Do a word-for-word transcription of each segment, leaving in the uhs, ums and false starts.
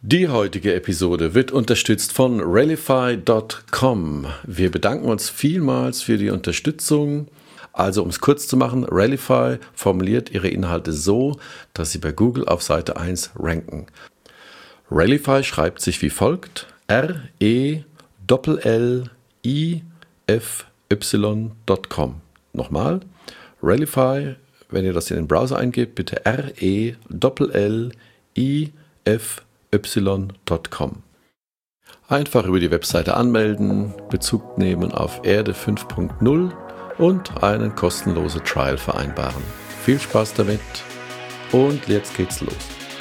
Die heutige Episode wird unterstützt von Rallify Punkt com. Wir bedanken uns vielmals für die Unterstützung. Also um es kurz zu machen, Rallify formuliert ihre Inhalte so, dass sie bei Google auf Seite eins ranken. Rallify schreibt sich wie folgt: R E L L I F Y Punkt com. Nochmal, Rallify, wenn ihr das in den Browser eingebt, bitte R E L L I F Y Punkt com. Einfach über die Webseite anmelden, Bezug nehmen auf Erde fünf Punkt null und einen kostenlosen Trial vereinbaren. Viel Spaß damit und jetzt geht's los.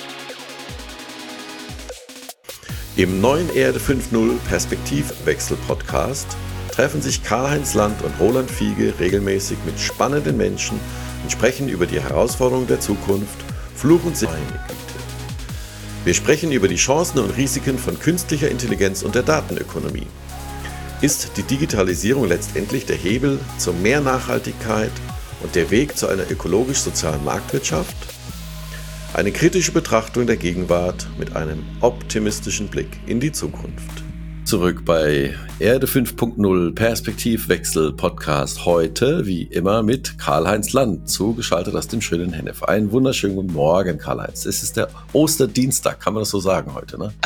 Im neuen Erde fünf Punkt null Perspektivwechsel-Podcast treffen sich Karl-Heinz Land und Roland Fiege regelmäßig mit spannenden Menschen und sprechen über die Herausforderungen der Zukunft, Fluch und Segen. Wir sprechen über die Chancen und Risiken von künstlicher Intelligenz und der Datenökonomie. Ist die Digitalisierung letztendlich der Hebel zu mehr Nachhaltigkeit und der Weg zu einer ökologisch-sozialen Marktwirtschaft? Eine kritische Betrachtung der Gegenwart mit einem optimistischen Blick in die Zukunft. Zurück bei Erde fünf Punkt null Perspektivwechsel Podcast. Heute, wie immer, mit Karl-Heinz Land, zugeschaltet aus dem schönen Hennef. Einen wunderschönen guten Morgen, Karl-Heinz. Es ist der Osterdienstag, kann man das so sagen heute, ne?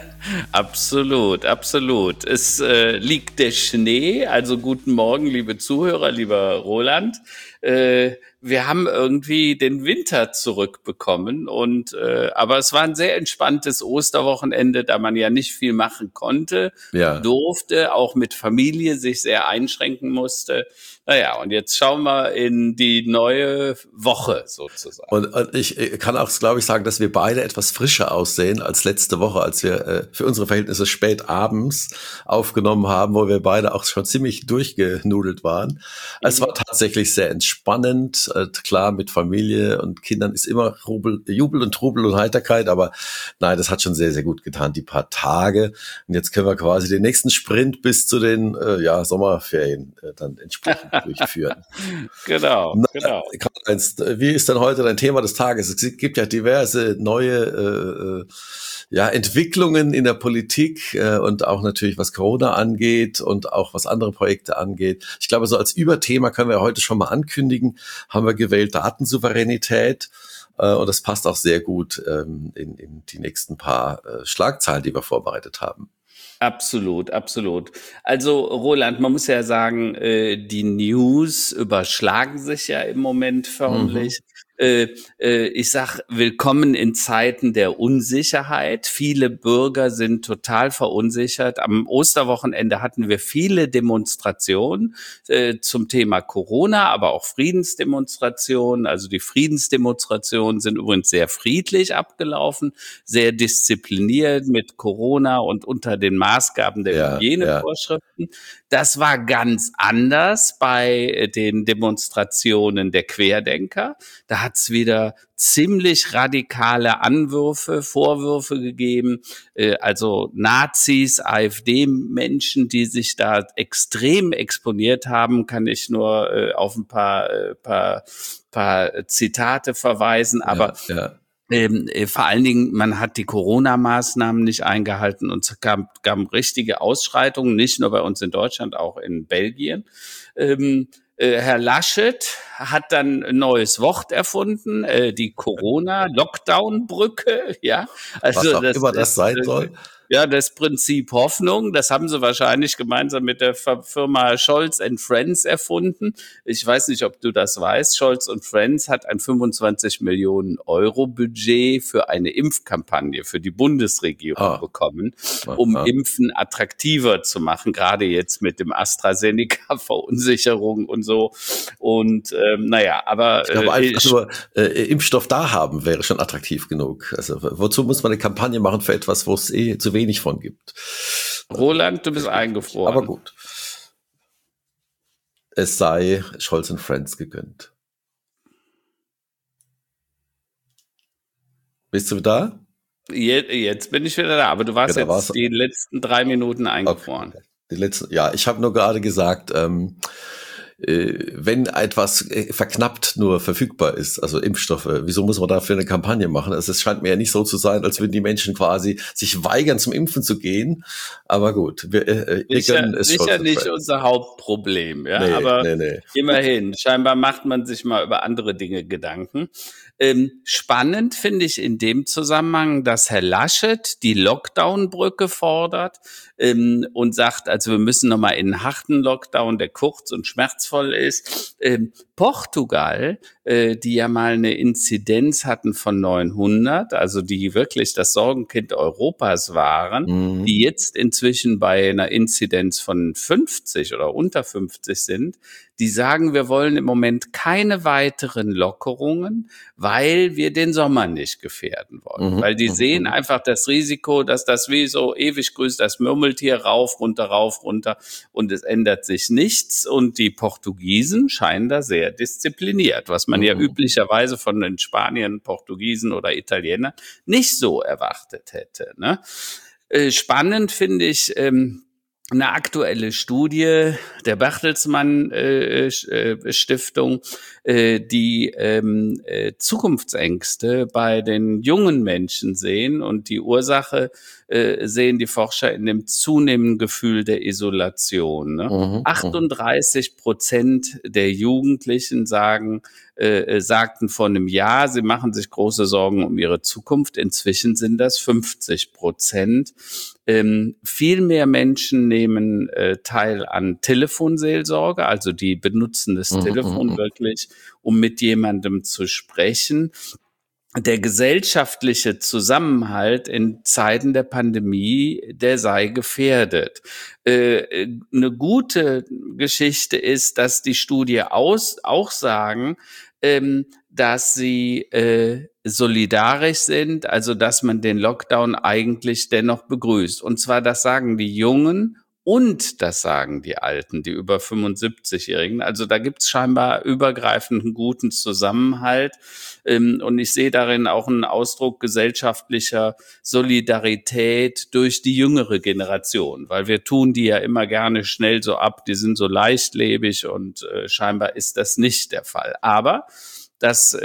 Absolut, absolut. Es äh, liegt der Schnee, also guten Morgen, liebe Zuhörer, lieber Roland. Äh, wir haben irgendwie den Winter zurückbekommen und äh, aber es war ein sehr entspanntes Osterwochenende, da man ja nicht viel machen konnte, Ja. durfte, auch mit Familie sich sehr einschränken musste. Naja, und jetzt schauen wir in die neue Woche sozusagen. Und, und ich kann auch, glaube ich, sagen, dass wir beide etwas frischer aussehen als letzte Woche, als wir äh, für unsere Verhältnisse spät abends aufgenommen haben, wo wir beide auch schon ziemlich durchgenudelt waren. Es war tatsächlich sehr entspannend. Äh, klar, mit Familie und Kindern ist immer Rubel, Jubel und Trubel und Heiterkeit, aber nein, das hat schon sehr, sehr gut getan, die paar Tage. Und jetzt können wir quasi den nächsten Sprint bis zu den äh, ja, Sommerferien äh, dann entsprechend durchführen. Genau, Na, genau. Karl-Heinz, wie ist denn heute dein Thema des Tages? Es gibt ja diverse neue äh, ja, Entwicklungen in der Politik äh, und auch natürlich, was Corona angeht und auch was andere Projekte angeht. Ich glaube, so als Überthema können wir heute schon mal ankündigen, haben wir gewählt Datensouveränität. Äh, und das passt auch sehr gut ähm, in, in die nächsten paar äh, Schlagzeilen, die wir vorbereitet haben. Absolut, absolut. Also Roland, man muss ja sagen, äh, die News überschlagen sich ja im Moment förmlich. Mhm. Äh, äh, ich sag, willkommen in Zeiten der Unsicherheit. Viele Bürger sind total verunsichert. Am Osterwochenende hatten wir viele Demonstrationen äh, zum Thema Corona, aber auch Friedensdemonstrationen. Also die Friedensdemonstrationen sind übrigens sehr friedlich abgelaufen, sehr diszipliniert mit Corona und unter den Maßgaben der Ja, Hygienevorschriften. Ja. Das war ganz anders bei den Demonstrationen der Querdenker. Da hat es wieder ziemlich radikale Anwürfe, Vorwürfe gegeben, äh, also Nazis, AfD-Menschen, die sich da extrem exponiert haben, kann ich nur äh, auf ein paar, äh, paar, paar Zitate verweisen, aber ja, ja. Ähm, äh, vor allen Dingen, man hat die Corona-Maßnahmen nicht eingehalten und es gab, gab richtige Ausschreitungen, nicht nur bei uns in Deutschland, auch in Belgien. Ähm, äh, Herr Laschet hat dann ein neues Wort erfunden, äh, die Corona-Lockdown-Brücke, ja. Also was auch das, immer das sein soll. Ja, das Prinzip Hoffnung, das haben sie wahrscheinlich gemeinsam mit der Firma Scholz and Friends erfunden. Ich weiß nicht, ob du das weißt. Scholz and Friends hat ein fünfundzwanzig Millionen Euro Budget für eine Impfkampagne für die Bundesregierung ah. bekommen, um ah. Impfen attraktiver zu machen, gerade jetzt mit dem AstraZeneca-Verunsicherung und so. Und ähm, naja, aber ich glaube, einfach äh, nur äh, Impfstoff da haben wäre schon attraktiv genug. Also wozu muss man eine Kampagne machen für etwas, wo es eh zu wenig von gibt? Roland, du bist eingefroren. Aber gut. Es sei Scholz and Friends gegönnt. Bist du da? Jetzt, jetzt bin ich wieder da, aber du warst ja, jetzt die letzten drei Minuten eingefroren. Okay. Die letzten, ja, ich habe nur gerade gesagt, ähm, äh, wenn etwas äh, verknappt nur verfügbar ist, also Impfstoffe, wieso muss man dafür eine Kampagne machen? Also es scheint mir ja nicht so zu sein, als würden die Menschen quasi sich weigern, zum Impfen zu gehen. Aber gut, wir, äh, wir Sicher, gönnen es sicher nicht Friends. unser Hauptproblem, ja, Nee, aber nee, nee. immerhin, scheinbar macht man sich mal über andere Dinge Gedanken. Ähm, spannend finde ich in dem Zusammenhang, dass Herr Laschet die Lockdown-Brücke fordert ähm, und sagt, also wir müssen nochmal in einen harten Lockdown, der kurz und schmerzvoll ist. Ähm, Portugal, äh, die ja mal eine Inzidenz hatten von neunhundert, also die wirklich das Sorgenkind Europas waren, Mhm. die jetzt inzwischen bei einer Inzidenz von fünfzig oder unter fünfzig sind, die sagen, wir wollen im Moment keine weiteren Lockerungen, weil wir den Sommer nicht gefährden wollen. Mhm. Weil die Mhm. sehen einfach das Risiko, dass das wie so ewig grüßt das Murmeltier rauf, runter, rauf, runter und es ändert sich nichts. Und die Portugiesen scheinen da sehr diszipliniert, was man Mhm. ja üblicherweise von den Spaniern, Portugiesen oder Italienern nicht so erwartet hätte. Ne? Äh, spannend finde ich, ähm, eine aktuelle Studie der Bertelsmann äh, äh, Stiftung, äh, die ähm, äh, Zukunftsängste bei den jungen Menschen sehen und die Ursache äh, sehen die Forscher in dem zunehmenden Gefühl der Isolation. Ne? Mhm. Mhm. achtunddreißig Prozent der Jugendlichen sagen, äh, sagten vor einem Jahr, sie machen sich große Sorgen um ihre Zukunft. Inzwischen sind das fünfzig Prozent. Ähm, viel mehr Menschen nehmen äh, teil an Telefonseelsorge, also die benutzen das Mhm. Telefon Mhm. wirklich, um mit jemandem zu sprechen. Der gesellschaftliche Zusammenhalt in Zeiten der Pandemie, der sei gefährdet. Äh, eine gute Geschichte ist, dass die Studie aus, auch sagen, ähm, dass sie äh, solidarisch sind, also dass man den Lockdown eigentlich dennoch begrüßt. Und zwar, das sagen die Jungen und das sagen die Alten, die über fünfundsiebzig-Jährigen. Also da gibt's scheinbar übergreifenden guten Zusammenhalt. Ähm, und ich sehe darin auch einen Ausdruck gesellschaftlicher Solidarität durch die jüngere Generation, weil wir tun die ja immer gerne schnell so ab, die sind so leichtlebig und äh, scheinbar ist das nicht der Fall. Aber das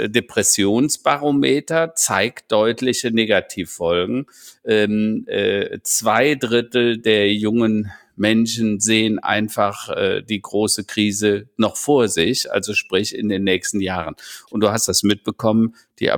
Depressionsbarometer zeigt deutliche Negativfolgen. Ähm, äh, zwei Drittel der jungen Menschen sehen einfach äh, die große Krise noch vor sich, also sprich in den nächsten Jahren. Und du hast das mitbekommen, die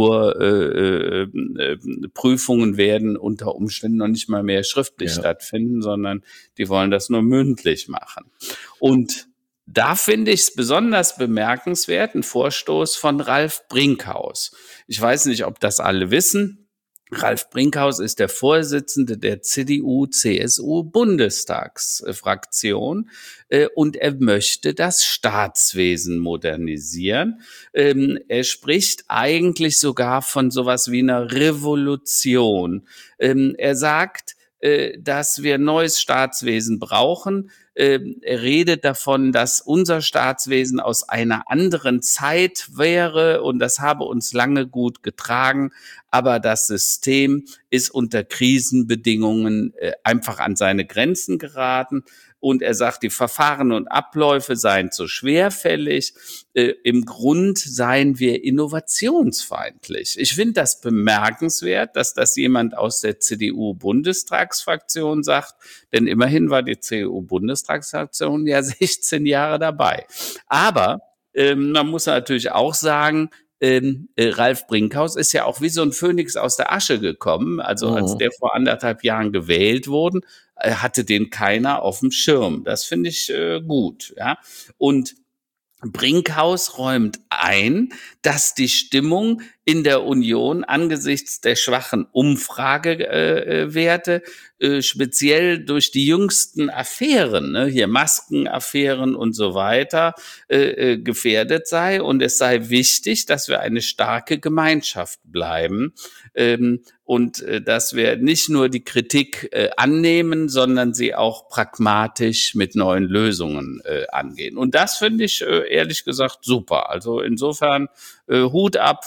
Abiturprüfungen äh, äh, werden unter Umständen noch nicht mal mehr schriftlich Ja. stattfinden, sondern die wollen das nur mündlich machen. Und da finde ich es besonders bemerkenswert, ein Vorstoß von Ralf Brinkhaus. Ich weiß nicht, ob das alle wissen. Ralf Brinkhaus ist der Vorsitzende der C D U-C S U-Bundestagsfraktion äh, und er möchte das Staatswesen modernisieren. Ähm, er spricht eigentlich sogar von sowas wie einer Revolution. Ähm, er sagt, äh, dass wir ein neues Staatswesen brauchen. Ähm, er redet davon, dass unser Staatswesen aus einer anderen Zeit wäre und das habe uns lange gut getragen, aber das System ist unter Krisenbedingungen äh, einfach an seine Grenzen geraten. Und er sagt, die Verfahren und Abläufe seien zu schwerfällig. Äh, Im Grund seien wir innovationsfeindlich. Ich finde das bemerkenswert, dass das jemand aus der C D U-Bundestagsfraktion sagt, denn immerhin war die C D U-Bundestagsfraktion ja sechzehn Jahre dabei. Aber ähm, man muss natürlich auch sagen, ähm, äh, Ralf Brinkhaus ist ja auch wie so ein Phönix aus der Asche gekommen. Also als Mhm. der vor anderthalb Jahren gewählt wurde, äh, hatte den keiner auf dem Schirm. Das finde ich äh, gut. Ja? Und Brinkhaus räumt ein, dass die Stimmung in der Union angesichts der schwachen Umfragewerte, äh, speziell durch die jüngsten Affären, ne, hier Maskenaffären und so weiter, äh, gefährdet sei. Und es sei wichtig, dass wir eine starke Gemeinschaft bleiben. Ähm, und äh, dass wir nicht nur die Kritik äh, annehmen, sondern sie auch pragmatisch mit neuen Lösungen äh, angehen. Und das finde ich äh, ehrlich gesagt super. Also insofern äh, Hut ab vor Herrn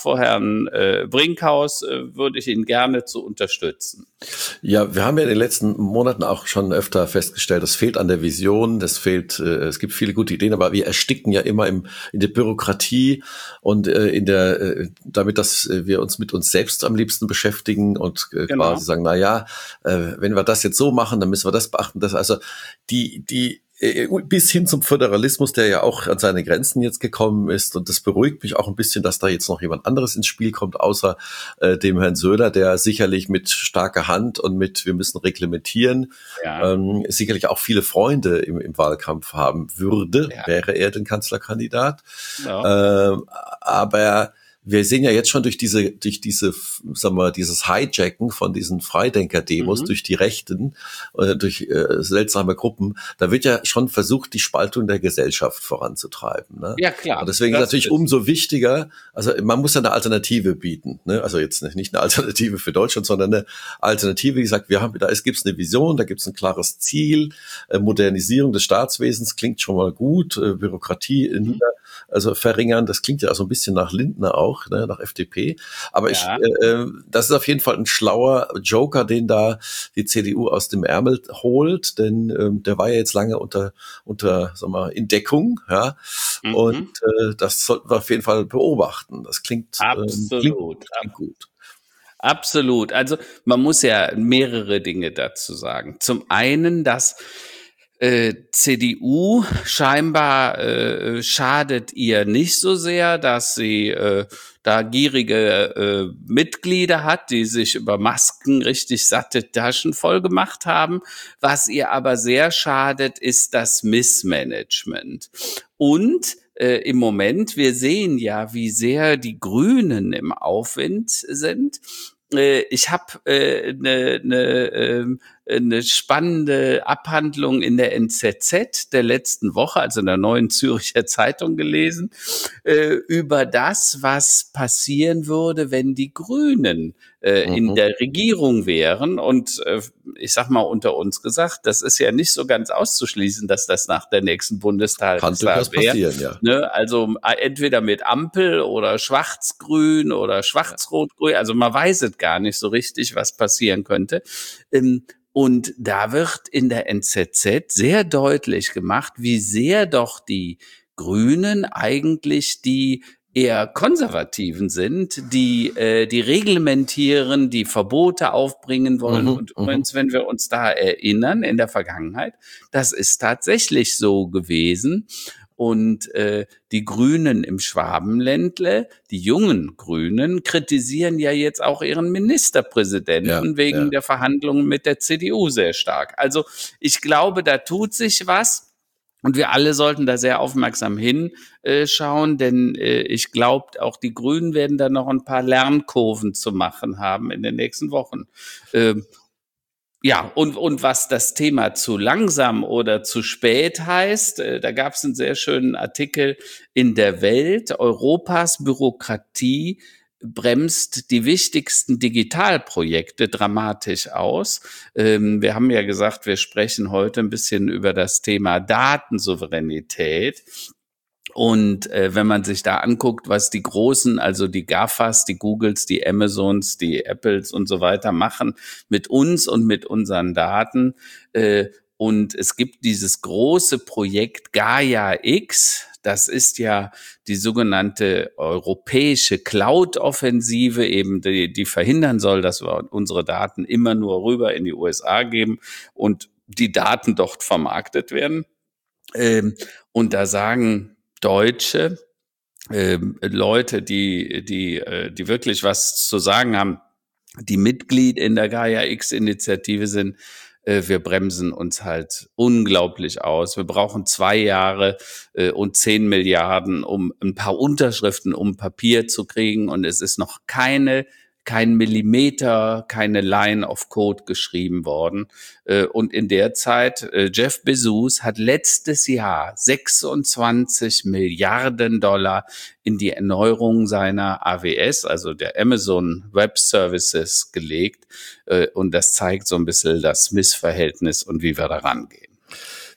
von äh, Brinkhaus äh, würde ich ihn gerne zu unterstützen. Ja, wir haben ja in den letzten Monaten auch schon öfter festgestellt, es fehlt an der Vision, das fehlt, äh, es gibt viele gute Ideen, aber wir ersticken ja immer im, in der Bürokratie und äh, in der, äh, damit, dass wir uns mit uns selbst am liebsten beschäftigen und äh, Genau. quasi sagen, na ja, äh, wenn wir das jetzt so machen, dann müssen wir das beachten, das, also die, die, bis hin zum Föderalismus, der ja auch an seine Grenzen jetzt gekommen ist. Und das beruhigt mich auch ein bisschen, dass da jetzt noch jemand anderes ins Spiel kommt, außer äh, dem Herrn Söder, der sicherlich mit starker Hand und mit wir müssen reglementieren, ja. ähm, sicherlich auch viele Freunde im, im Wahlkampf haben würde, ja. wäre er denn Kanzlerkandidat. Ja. Ähm, aber wir sehen ja jetzt schon durch diese, durch diese, sagen wir, dieses Hijacken von diesen Freidenker-Demos, mhm. durch die Rechten, äh, durch äh, seltsame Gruppen, da wird ja schon versucht, die Spaltung der Gesellschaft voranzutreiben. Ne? Ja, klar. Und deswegen ist natürlich ist umso wichtiger, also man muss ja eine Alternative bieten. Ne? Also jetzt nicht eine Alternative für Deutschland, sondern eine Alternative, wie gesagt, wir haben, da gibt es eine Vision, da gibt es ein klares Ziel, äh, Modernisierung des Staatswesens klingt schon mal gut, äh, Bürokratie mhm. nieder, also verringern, das klingt ja auch so ein bisschen nach Lindner auch, ne, nach F D P. Aber ja. ich, äh, das ist auf jeden Fall ein schlauer Joker, den da die C D U aus dem Ärmel holt, denn ähm, der war ja jetzt lange unter, unter, sag mal, in Deckung, ja. Mhm. Und äh, das sollten wir auf jeden Fall beobachten. Das klingt, absolut, ähm, klingt, klingt gut. Absolut. Also man muss ja mehrere Dinge dazu sagen. Zum einen, dass Äh, C D U scheinbar äh, schadet ihr nicht so sehr, dass sie äh, da gierige äh, Mitglieder hat, die sich über Masken richtig satte Taschen voll gemacht haben. Was ihr aber sehr schadet, ist das Missmanagement. Und äh, im Moment, wir sehen ja, wie sehr die Grünen im Aufwind sind. Äh, ich habe äh, eine ne, äh, eine spannende Abhandlung in der N Z Z der letzten Woche, also in der Neuen Zürcher Zeitung gelesen, äh, über das, was passieren würde, wenn die Grünen äh, mhm. in der Regierung wären. Und äh, ich sag mal unter uns gesagt, das ist ja nicht so ganz auszuschließen, dass das nach der nächsten Bundestagswahl wäre. Ja. Ne? Also entweder mit Ampel oder Schwarz-Grün oder Schwarz-Rot-Grün. Also man weiß es gar nicht so richtig, was passieren könnte. Ähm, Und da wird in der N Z Z sehr deutlich gemacht, wie sehr doch die Grünen eigentlich die eher Konservativen sind, die äh, die reglementieren, die Verbote aufbringen wollen. Mhm, und übrigens, wenn wir uns da erinnern, in der Vergangenheit, das ist tatsächlich so gewesen. Und äh, die Grünen im Schwabenländle, die jungen Grünen, kritisieren ja jetzt auch ihren Ministerpräsidenten ja, wegen ja. der Verhandlungen mit der C D U sehr stark. Also ich glaube, da tut sich was. Und wir alle sollten da sehr aufmerksam hinschauen, denn äh, ich glaube, auch die Grünen werden da noch ein paar Lernkurven zu machen haben in den nächsten Wochen. Ähm, Ja, und, und was das Thema zu langsam oder zu spät heißt, äh, da gab es einen sehr schönen Artikel in der Welt. Europas Bürokratie bremst die wichtigsten Digitalprojekte dramatisch aus. Ähm, wir haben ja gesagt, wir sprechen heute ein bisschen über das Thema Datensouveränität. Und äh, wenn man sich da anguckt, was die Großen, also die GAFAs, die Googles, die Amazons, die Apples und so weiter machen mit uns und mit unseren Daten. Äh, und es gibt dieses große Projekt Gaia X. Das ist ja die sogenannte europäische Cloud-Offensive, eben die, die verhindern soll, dass wir unsere Daten immer nur rüber in die U S A geben und die Daten dort vermarktet werden. Ähm, und da sagen Deutsche, äh, Leute, die, die, äh, die wirklich was zu sagen haben, die Mitglied in der Gaia X-Initiative sind, äh, wir bremsen uns halt unglaublich aus. Wir brauchen zwei Jahre äh, und zehn Milliarden, um ein paar Unterschriften, um Papier zu kriegen. Und es ist noch keine kein Millimeter, keine Line of Code geschrieben worden. Und in der Zeit, Jeff Bezos hat letztes Jahr sechsundzwanzig Milliarden Dollar in die Erneuerung seiner A W S, also der Amazon Web Services, gelegt. Und das zeigt so ein bisschen das Missverhältnis und wie wir da rangehen.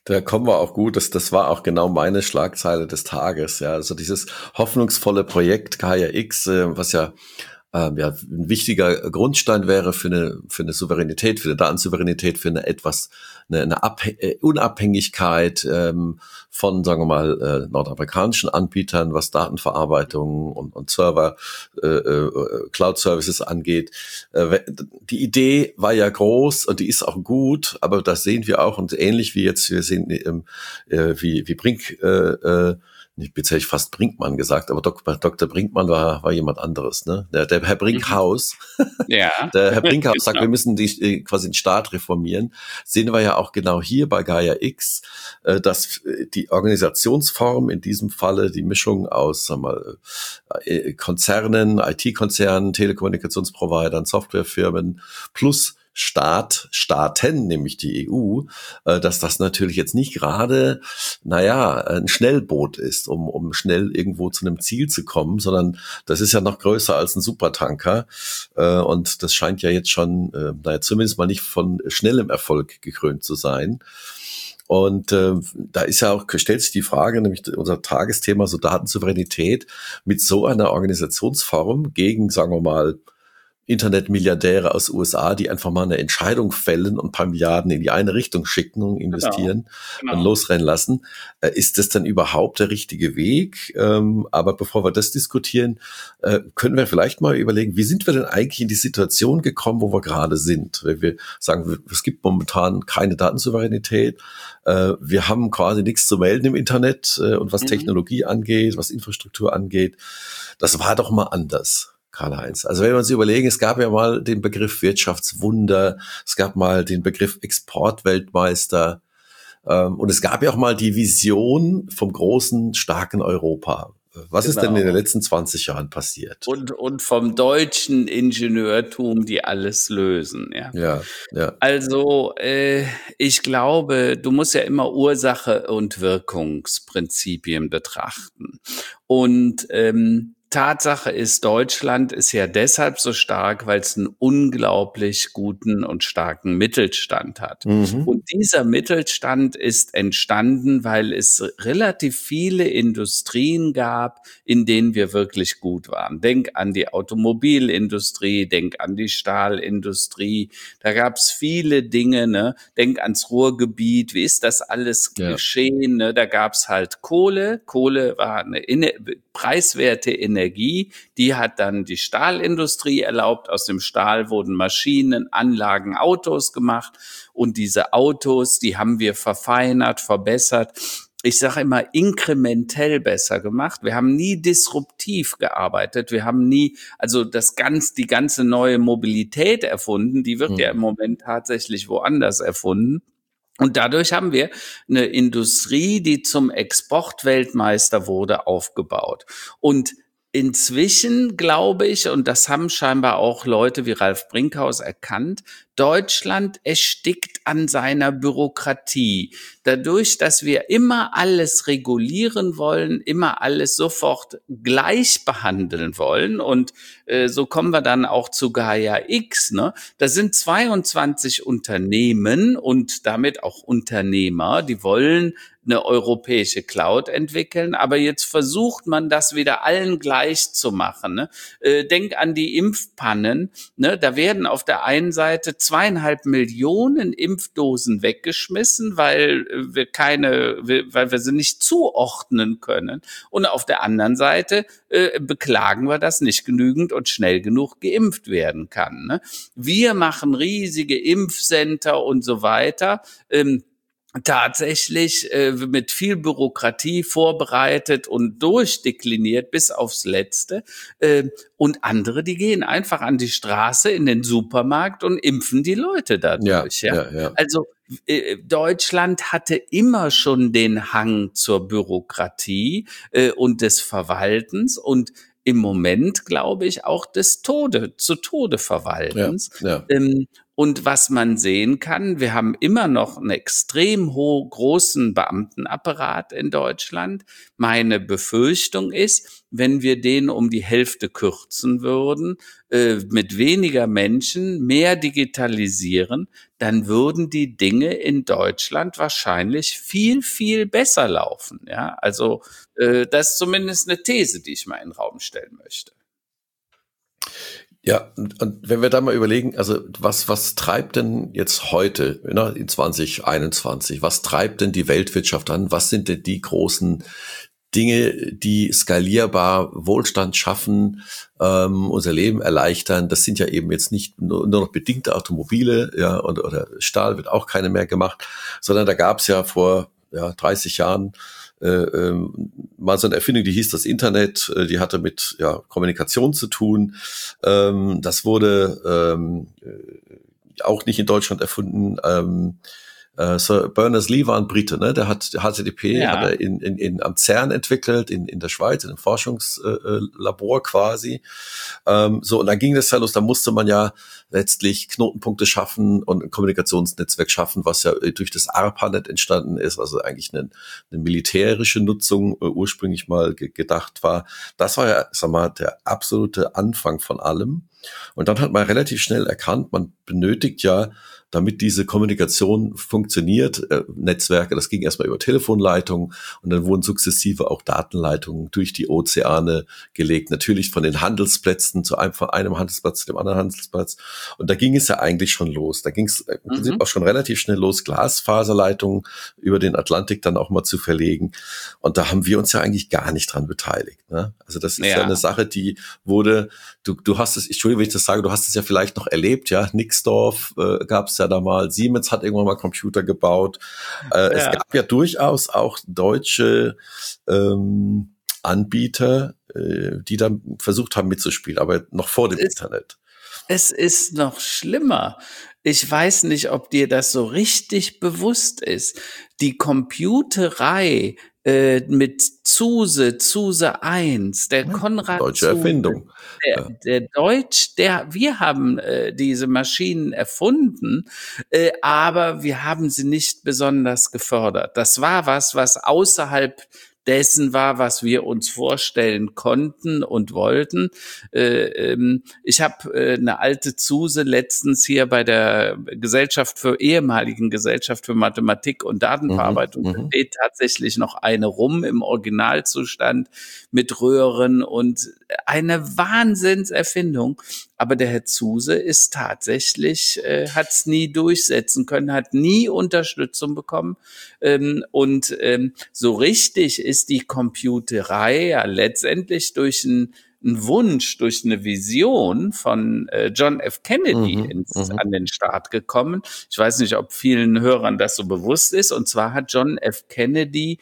Da kommen wir auch gut. Das, das war auch genau meine Schlagzeile des Tages. Ja, also dieses hoffnungsvolle Projekt Gaia X, äh, was ja ähm, ja, ein wichtiger Grundstein wäre für eine, für eine Souveränität, für eine Datensouveränität, für eine etwas, eine, eine Abh- äh, Unabhängigkeit ähm, von, sagen wir mal, äh, nordamerikanischen Anbietern, was Datenverarbeitung und, und Server, äh, äh, Cloud-Services angeht. Äh, die Idee war ja groß und die ist auch gut, aber das sehen wir auch und ähnlich wie jetzt, wir sehen, ähm, äh, wie, wie Brink, äh, äh, ich bin jetzt fast Brinkmann gesagt, aber Dok- Doktor Brinkmann war, war jemand anderes, ne? Der, der Herr Mhm. Brinkhaus, Ja, der Herr Brinkhaus sagt, genau. wir müssen die, äh, quasi den Staat reformieren. Sehen wir ja auch genau hier bei Gaia X, äh, dass äh, die Organisationsform in diesem Falle die Mischung aus, sagen wir mal, äh, Konzernen, I T-Konzernen, Telekommunikationsprovidern, Softwarefirmen plus Staat, Staaten, nämlich die E U, äh, dass das natürlich jetzt nicht gerade, naja, ein Schnellboot ist, um, um schnell irgendwo zu einem Ziel zu kommen, sondern das ist ja noch größer als ein Supertanker. Äh, und das scheint ja jetzt schon, äh, naja, zumindest mal nicht von schnellem Erfolg gekrönt zu sein. Und äh, da ist ja auch, stellt sich die Frage, nämlich unser Tagesthema, so Datensouveränität mit so einer Organisationsform gegen, sagen wir mal, Internetmilliardäre aus U S A, die einfach mal eine Entscheidung fällen und ein paar Milliarden in die eine Richtung schicken und Genau, investieren und genau. losrennen lassen. Äh, ist das dann überhaupt der richtige Weg? Ähm, aber bevor wir das diskutieren, äh, können wir vielleicht mal überlegen, wie sind wir denn eigentlich in die Situation gekommen, wo wir gerade sind? Wenn wir sagen, es gibt momentan keine Datensouveränität, äh, wir haben quasi nichts zu melden im Internet äh, und was Mhm. Technologie angeht, was Infrastruktur angeht, das war doch mal anders. Karl-Heinz. Also wenn wir uns überlegen, es gab ja mal den Begriff Wirtschaftswunder, es gab mal den Begriff Exportweltmeister ähm, und es gab ja auch mal die Vision vom großen, starken Europa. Was ist denn in den Genau. letzten zwanzig Jahren passiert? Und, und vom deutschen Ingenieurtum, die alles lösen, ja. Ja, ja. Also, äh, ich glaube, du musst ja immer Ursache und Wirkungsprinzipien betrachten. Und ähm, Tatsache ist, Deutschland ist ja deshalb so stark, weil es einen unglaublich guten und starken Mittelstand hat. Mhm. Und dieser Mittelstand ist entstanden, weil es relativ viele Industrien gab, in denen wir wirklich gut waren. Denk an die Automobilindustrie, denk an die Stahlindustrie. Da gab es viele Dinge, ne? Denk ans Ruhrgebiet. Wie ist das alles Ja. geschehen? Ne? Da gab es halt Kohle. Kohle war eine Ener- preiswerte Energie. Die hat dann die Stahlindustrie erlaubt. Aus dem Stahl wurden Maschinen, Anlagen, Autos gemacht. Und diese Autos, die haben wir verfeinert, verbessert. Ich sage immer inkrementell besser gemacht. Wir haben nie disruptiv gearbeitet. Wir haben nie, also das ganz, die ganze neue Mobilität erfunden. Die wird ja im Mhm. Moment tatsächlich woanders erfunden. Und dadurch haben wir eine Industrie, die zum Exportweltmeister wurde, aufgebaut. Und inzwischen glaube ich, und das haben scheinbar auch Leute wie Ralf Brinkhaus erkannt, Deutschland erstickt an seiner Bürokratie. Dadurch, dass wir immer alles regulieren wollen, immer alles sofort gleich behandeln wollen. Und äh, so kommen wir dann auch zu Gaia X. Ne? Das sind zweiundzwanzig Unternehmen und damit auch Unternehmer, die wollen eine europäische Cloud entwickeln, aber jetzt versucht man das wieder allen gleich zu machen. Ne? Äh, denk an die Impfpannen. Ne? Da werden auf der einen Seite zweieinhalb Millionen Impfdosen weggeschmissen, weil wir keine, weil wir sie nicht zuordnen können. Und auf der anderen Seite äh, beklagen wir, dass nicht genügend und schnell genug geimpft werden kann. Ne? Wir machen riesige Impfcenter und so weiter. Ähm, tatsächlich äh, mit viel Bürokratie vorbereitet und durchdekliniert bis aufs Letzte. Äh, und andere, die gehen einfach an die Straße, in den Supermarkt und impfen die Leute Ja, dadurch. Ja, ja, ja. also äh, Deutschland hatte immer schon den Hang zur Bürokratie äh, und des Verwaltens und im Moment, glaube ich, auch des Tode, zu Tode Ja, Verwaltens. ja. Ähm, Und was man sehen kann, wir haben immer noch einen extrem hohen, großen Beamtenapparat in Deutschland. Meine Befürchtung ist, wenn wir den um die Hälfte kürzen würden, äh, mit weniger Menschen, mehr digitalisieren, dann würden die Dinge in Deutschland wahrscheinlich viel, viel besser laufen. Ja, also äh, das ist zumindest eine These, die ich mal in den Raum stellen möchte. Ja, und, und wenn wir da mal überlegen, also was was treibt denn jetzt heute, ne, in zwanzig einundzwanzig, was treibt denn die Weltwirtschaft an? Was sind denn die großen Dinge, die skalierbar Wohlstand schaffen, ähm, unser Leben erleichtern? Das sind ja eben jetzt nicht nur, nur noch bedingte Automobile, ja, und, oder Stahl wird auch keine mehr gemacht, sondern da gab es ja vor ja, dreißig Jahren Äh, ähm, mal so eine Erfindung, die hieß das Internet, äh, die hatte mit ja, Kommunikation zu tun. Ähm, das wurde ähm, äh, auch nicht in Deutschland erfunden. Ähm, äh, Sir Berners-Lee war ein Brite, ne? Der hat H T T P Ja. hat er in, in, in am CERN entwickelt, in, in der Schweiz, in einem Forschungslabor äh, quasi. Ähm, so, und dann ging das ja los, da musste man ja letztlich Knotenpunkte schaffen und ein Kommunikationsnetzwerk schaffen, was ja durch das ARPANET entstanden ist, also eigentlich eine, eine militärische Nutzung äh, ursprünglich mal ge- gedacht war. Das war ja, sag mal, der absolute Anfang von allem. Und dann hat man relativ schnell erkannt, man benötigt ja, damit diese Kommunikation funktioniert, äh, Netzwerke, das ging erstmal über Telefonleitungen und dann wurden sukzessive auch Datenleitungen durch die Ozeane gelegt, natürlich von den Handelsplätzen zu einem, von einem Handelsplatz zu dem anderen Handelsplatz. Und da ging es ja eigentlich schon los. Da ging es im Prinzip Mhm. auch schon relativ schnell los, Glasfaserleitungen über den Atlantik dann auch mal zu verlegen. Und da haben wir uns ja eigentlich gar nicht dran beteiligt. Ne? Also das ist ja. ja eine Sache, die wurde, du, du hast es, Entschuldigung, wenn ich das sage, du hast es ja vielleicht noch erlebt, ja, Nixdorf äh, gab es ja da mal, Siemens hat irgendwann mal Computer gebaut. Äh, ja. Es gab ja durchaus auch deutsche ähm, Anbieter, äh, die dann versucht haben mitzuspielen, aber noch vor dem es, Internet. Es ist noch schlimmer. Ich weiß nicht, ob dir das so richtig bewusst ist. Die Computerei äh, mit Zuse, Zuse eins, der Ja, Konrad deutsche Zuse, Erfindung. der, Ja. der Deutsch, der, wir haben äh, diese Maschinen erfunden, äh, aber wir haben sie nicht besonders gefördert. Das war was, was außerhalb dessen war, was wir uns vorstellen konnten und wollten. Äh, ähm, ich habe äh, eine alte Zuse letztens hier bei der Gesellschaft für ehemaligen Gesellschaft für Mathematik und Datenverarbeitung, Mhm, da steht tatsächlich noch eine rum im Originalzustand mit Röhren und eine Wahnsinnserfindung. Aber der Herr Zuse ist tatsächlich, äh, hat es nie durchsetzen können, hat nie Unterstützung bekommen. Ähm, und ähm, so richtig ist die Computerei ja letztendlich durch ein ein Wunsch, durch eine Vision von äh, John F. Kennedy mhm, ins, mhm. an den Start gekommen. Ich weiß nicht, ob vielen Hörern das so bewusst ist. Und zwar hat John F. Kennedy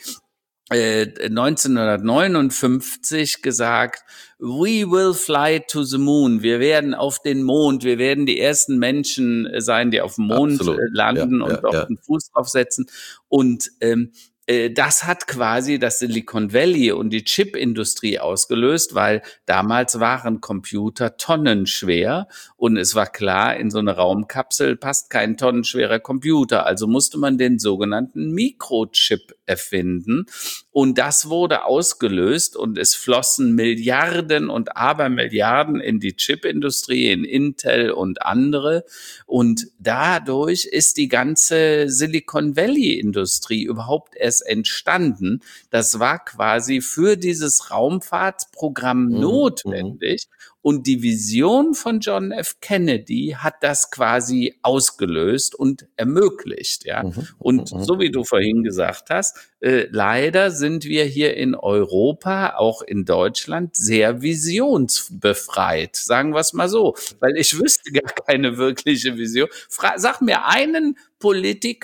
äh, neunzehnhundertneunundfünfzig gesagt, we will fly to the moon. Wir werden auf den Mond, wir werden die ersten Menschen sein, die auf dem Mond Absolut. äh, landen Ja, und ja, dort ja. einen Fuß draufsetzen. Und ähm, das hat quasi das Silicon Valley und die Chipindustrie ausgelöst, weil damals waren Computer tonnenschwer und es war klar, in so eine Raumkapsel passt kein tonnenschwerer Computer. Also musste man den sogenannten Mikrochip erfinden und das wurde ausgelöst und es flossen Milliarden und Abermilliarden in die Chipindustrie, in Intel und andere und dadurch ist die ganze Silicon Valley Industrie überhaupt erst entstanden. Das war quasi für dieses Raumfahrtsprogramm Mhm, notwendig. Und die Vision von John F. Kennedy hat das quasi ausgelöst und ermöglicht, ja. mhm, Und mhm. so wie du vorhin gesagt hast, äh, leider sind wir hier in Europa, auch in Deutschland, sehr visionsbefreit, sagen wir es mal so. Weil ich wüsste gar keine wirkliche Vision. Fra- Sag mir einen Politiker,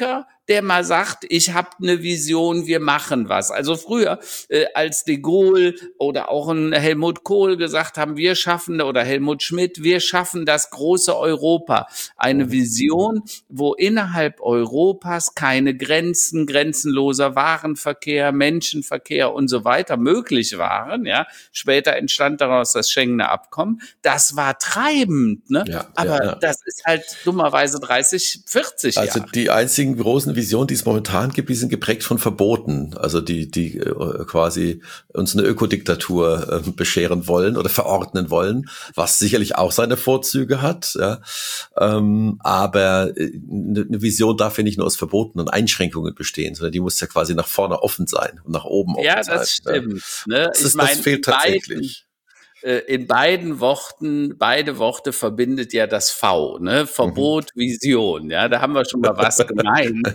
der mal sagt, ich habe eine Vision, wir machen was. Also früher, äh, als de Gaulle oder auch ein Helmut Kohl gesagt haben, wir schaffen, oder Helmut Schmidt, wir schaffen das große Europa. Eine Vision, wo innerhalb Europas keine Grenzen, grenzenloser Warenverkehr, Menschenverkehr und so weiter möglich waren. Ja, später entstand daraus das Schengener Abkommen. Das war treibend, ne? Ja, Aber ja, ja. das ist halt dummerweise dreißig, vierzig Also Jahre. die einzigen großen Visionen, die es momentan gibt, die sind geprägt von Verboten. Also die, die äh, quasi uns eine Ökodiktatur äh, bescheren wollen oder verordnen wollen, was sicherlich auch seine Vorzüge hat. Ja. Ähm, aber eine Vision darf ja nicht nur aus Verboten und Einschränkungen bestehen, sondern die muss ja quasi nach vorne offen sein und nach oben offen Ja, sein. das stimmt. Ja. Ne? Das, Ich ist, meine, das fehlt tatsächlich. In beiden Worten, beide Worte verbindet ja das V, ne? Verbot, mhm. Vision, ja, da haben wir schon mal was gemeint.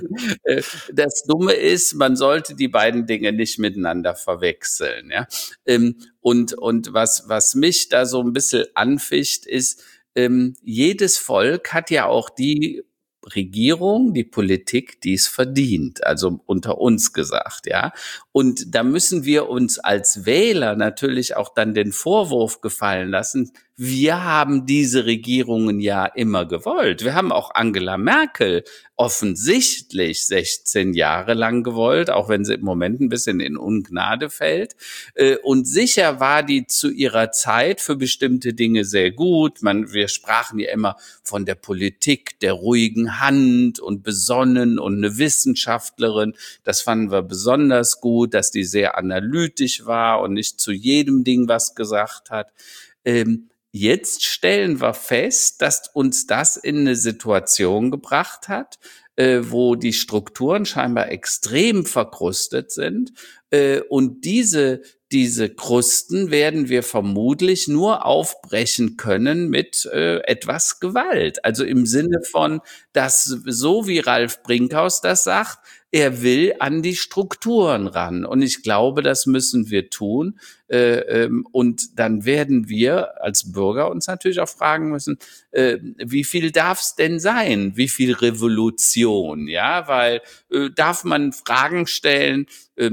Das Dumme ist, man sollte die beiden Dinge nicht miteinander verwechseln, ja. Und, und was, was mich da so ein bisschen anficht, ist, jedes Volk hat ja auch die Regierung, die Politik, die es verdient, also unter uns gesagt, ja. Und da müssen wir uns als Wähler natürlich auch dann den Vorwurf gefallen lassen, wir haben diese Regierungen ja immer gewollt. Wir haben auch Angela Merkel offensichtlich sechzehn Jahre lang gewollt, auch wenn sie im Moment ein bisschen in Ungnade fällt. Und sicher war die zu ihrer Zeit für bestimmte Dinge sehr gut. Man, wir sprachen ja immer von der Politik der ruhigen Hand und besonnen und eine Wissenschaftlerin. Das fanden wir besonders gut, dass die sehr analytisch war und nicht zu jedem Ding was gesagt hat. Ähm, Jetzt stellen wir fest, dass uns das in eine Situation gebracht hat, äh, wo die Strukturen scheinbar extrem verkrustet sind. Äh, und diese, diese Krusten werden wir vermutlich nur aufbrechen können mit äh, etwas Gewalt. Also im Sinne von, dass so wie Ralf Brinkhaus das sagt, er will an die Strukturen ran. Und ich glaube, das müssen wir tun. Äh, ähm, und dann werden wir als Bürger uns natürlich auch fragen müssen, äh, wie viel darf es denn sein? Wie viel Revolution? Ja, weil äh, darf man Fragen stellen, äh,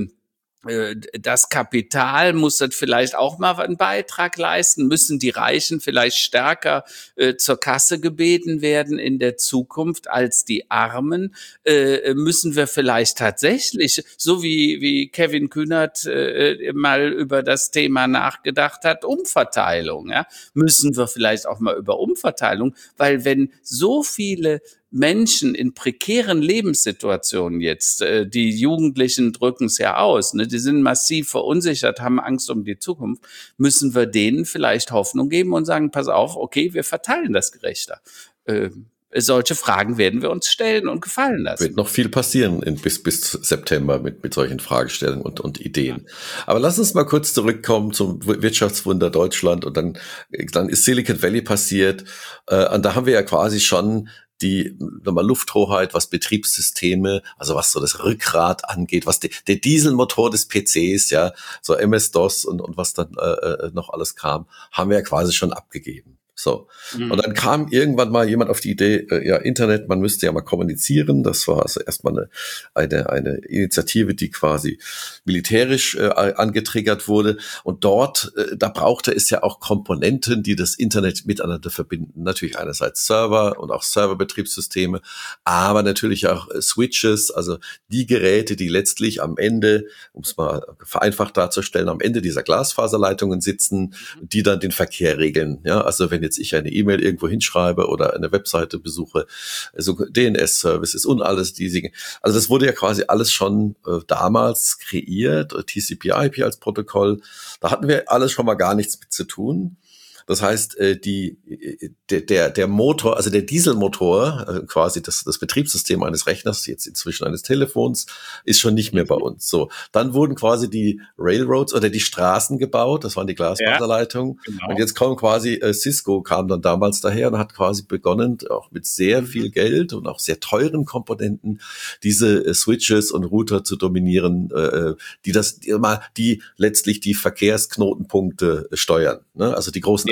das Kapital muss das vielleicht auch mal einen Beitrag leisten? Müssen die Reichen vielleicht stärker äh, zur Kasse gebeten werden in der Zukunft als die Armen? Äh, müssen wir vielleicht tatsächlich, so wie, wie Kevin Kühnert äh, mal über das Thema nachgedacht hat, Umverteilung, ja? Müssen wir vielleicht auch mal über Umverteilung, weil wenn so viele Menschen in prekären Lebenssituationen jetzt, äh, die Jugendlichen drücken es ja aus, ne, die sind massiv verunsichert, haben Angst um die Zukunft, müssen wir denen vielleicht Hoffnung geben und sagen, pass auf, okay, wir verteilen das gerechter. Äh, solche Fragen werden wir uns stellen und gefallen lassen. Wird noch viel passieren in, bis, bis September mit, mit solchen Fragestellungen und, und Ideen. Ja. Aber lass uns mal kurz zurückkommen zum Wirtschaftswunder Deutschland und dann, dann ist Silicon Valley passiert. Äh, und da haben wir ja quasi schon die nochmal Lufthoheit, was Betriebssysteme, also was so das Rückgrat angeht, was die, der Dieselmotor des P Cs, ja, so M S-DOS und, und was dann äh, noch alles kam, haben wir ja quasi schon abgegeben. So. Mhm. Und dann kam irgendwann mal jemand auf die Idee, äh, ja, Internet, man müsste ja mal kommunizieren. Das war also erstmal eine, eine, eine Initiative, die quasi militärisch äh, angetriggert wurde. Und dort, äh, da brauchte es ja auch Komponenten, die das Internet miteinander verbinden. Natürlich einerseits Server und auch Serverbetriebssysteme, aber natürlich auch äh, Switches, also die Geräte, die letztlich am Ende, um es mal vereinfacht darzustellen, am Ende dieser Glasfaserleitungen sitzen, die dann den Verkehr regeln. Ja, also wenn jetzt ich eine E-Mail irgendwo hinschreibe oder eine Webseite besuche, also D N S-Services und alles diese. Also das wurde ja quasi alles schon äh, damals kreiert, T C P I P als Protokoll. Da hatten wir alles schon mal gar nichts mit zu tun. Das heißt, die, der, der Motor, also der Dieselmotor, quasi das, das Betriebssystem eines Rechners, jetzt inzwischen eines Telefons, ist schon nicht mehr bei uns. So. Dann wurden quasi die Railroads oder die Straßen gebaut. Das waren die Glasfaserleitungen. Ja, genau. Und jetzt kommen quasi, Cisco kam dann damals daher und hat quasi begonnen, auch mit sehr viel Geld und auch sehr teuren Komponenten, diese Switches und Router zu dominieren, die das, die, die letztlich die Verkehrsknotenpunkte steuern. Ne? Also die großen ja.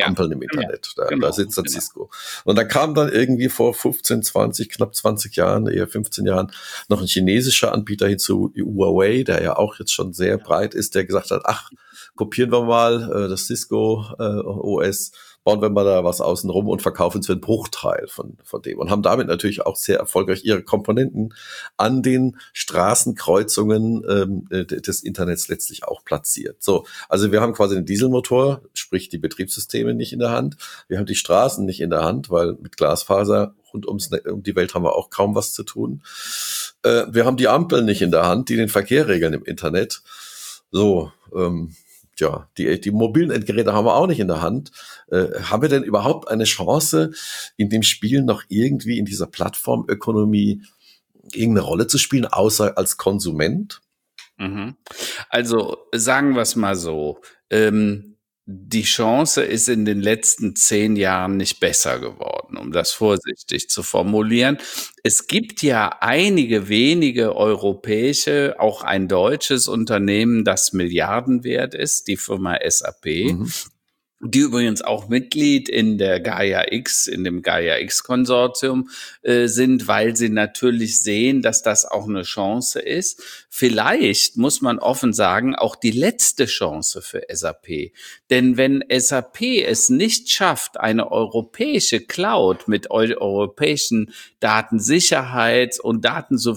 Ja, Ampeln im ja, Internet. Da, da genau, sitzt dann genau. Cisco. Und da kam dann irgendwie vor fünfzehn, zwanzig, knapp zwanzig Jahren, eher fünfzehn Jahren, noch ein chinesischer Anbieter hinzu, Huawei, der ja auch jetzt schon sehr breit ist, der gesagt hat, ach, kopieren wir mal äh, das Cisco äh, O S, bauen wir mal da was außen rum und verkaufen es für einen Bruchteil von, von dem. Und haben damit natürlich auch sehr erfolgreich ihre Komponenten an den Straßenkreuzungen ähm, des Internets letztlich auch platziert. So, also wir haben quasi den Dieselmotor, sprich die Betriebssysteme nicht in der Hand. Wir haben die Straßen nicht in der Hand, weil mit Glasfaser rund ums, um die Welt haben wir auch kaum was zu tun. Äh, wir haben die Ampeln nicht in der Hand, die den Verkehr regeln im Internet. So, ähm, ja, die, die mobilen Endgeräte haben wir auch nicht in der Hand. Äh, haben wir denn überhaupt eine Chance, in dem Spiel noch irgendwie in dieser Plattformökonomie irgendeine Rolle zu spielen, außer als Konsument? Mhm. Also sagen wir es mal so, ähm, die Chance ist in den letzten zehn Jahren nicht besser geworden, um das vorsichtig zu formulieren. Es gibt ja einige wenige europäische, auch ein deutsches Unternehmen, das Milliarden wert ist, die Firma S A P. Mhm. Die übrigens auch Mitglied in der Gaia X, in dem Gaia X-Konsortium äh, sind, weil sie natürlich sehen, dass das auch eine Chance ist. Vielleicht muss man offen sagen, auch die letzte Chance für S A P. Denn wenn S A P es nicht schafft, eine europäische Cloud mit eu- europäischen Datensicherheits- und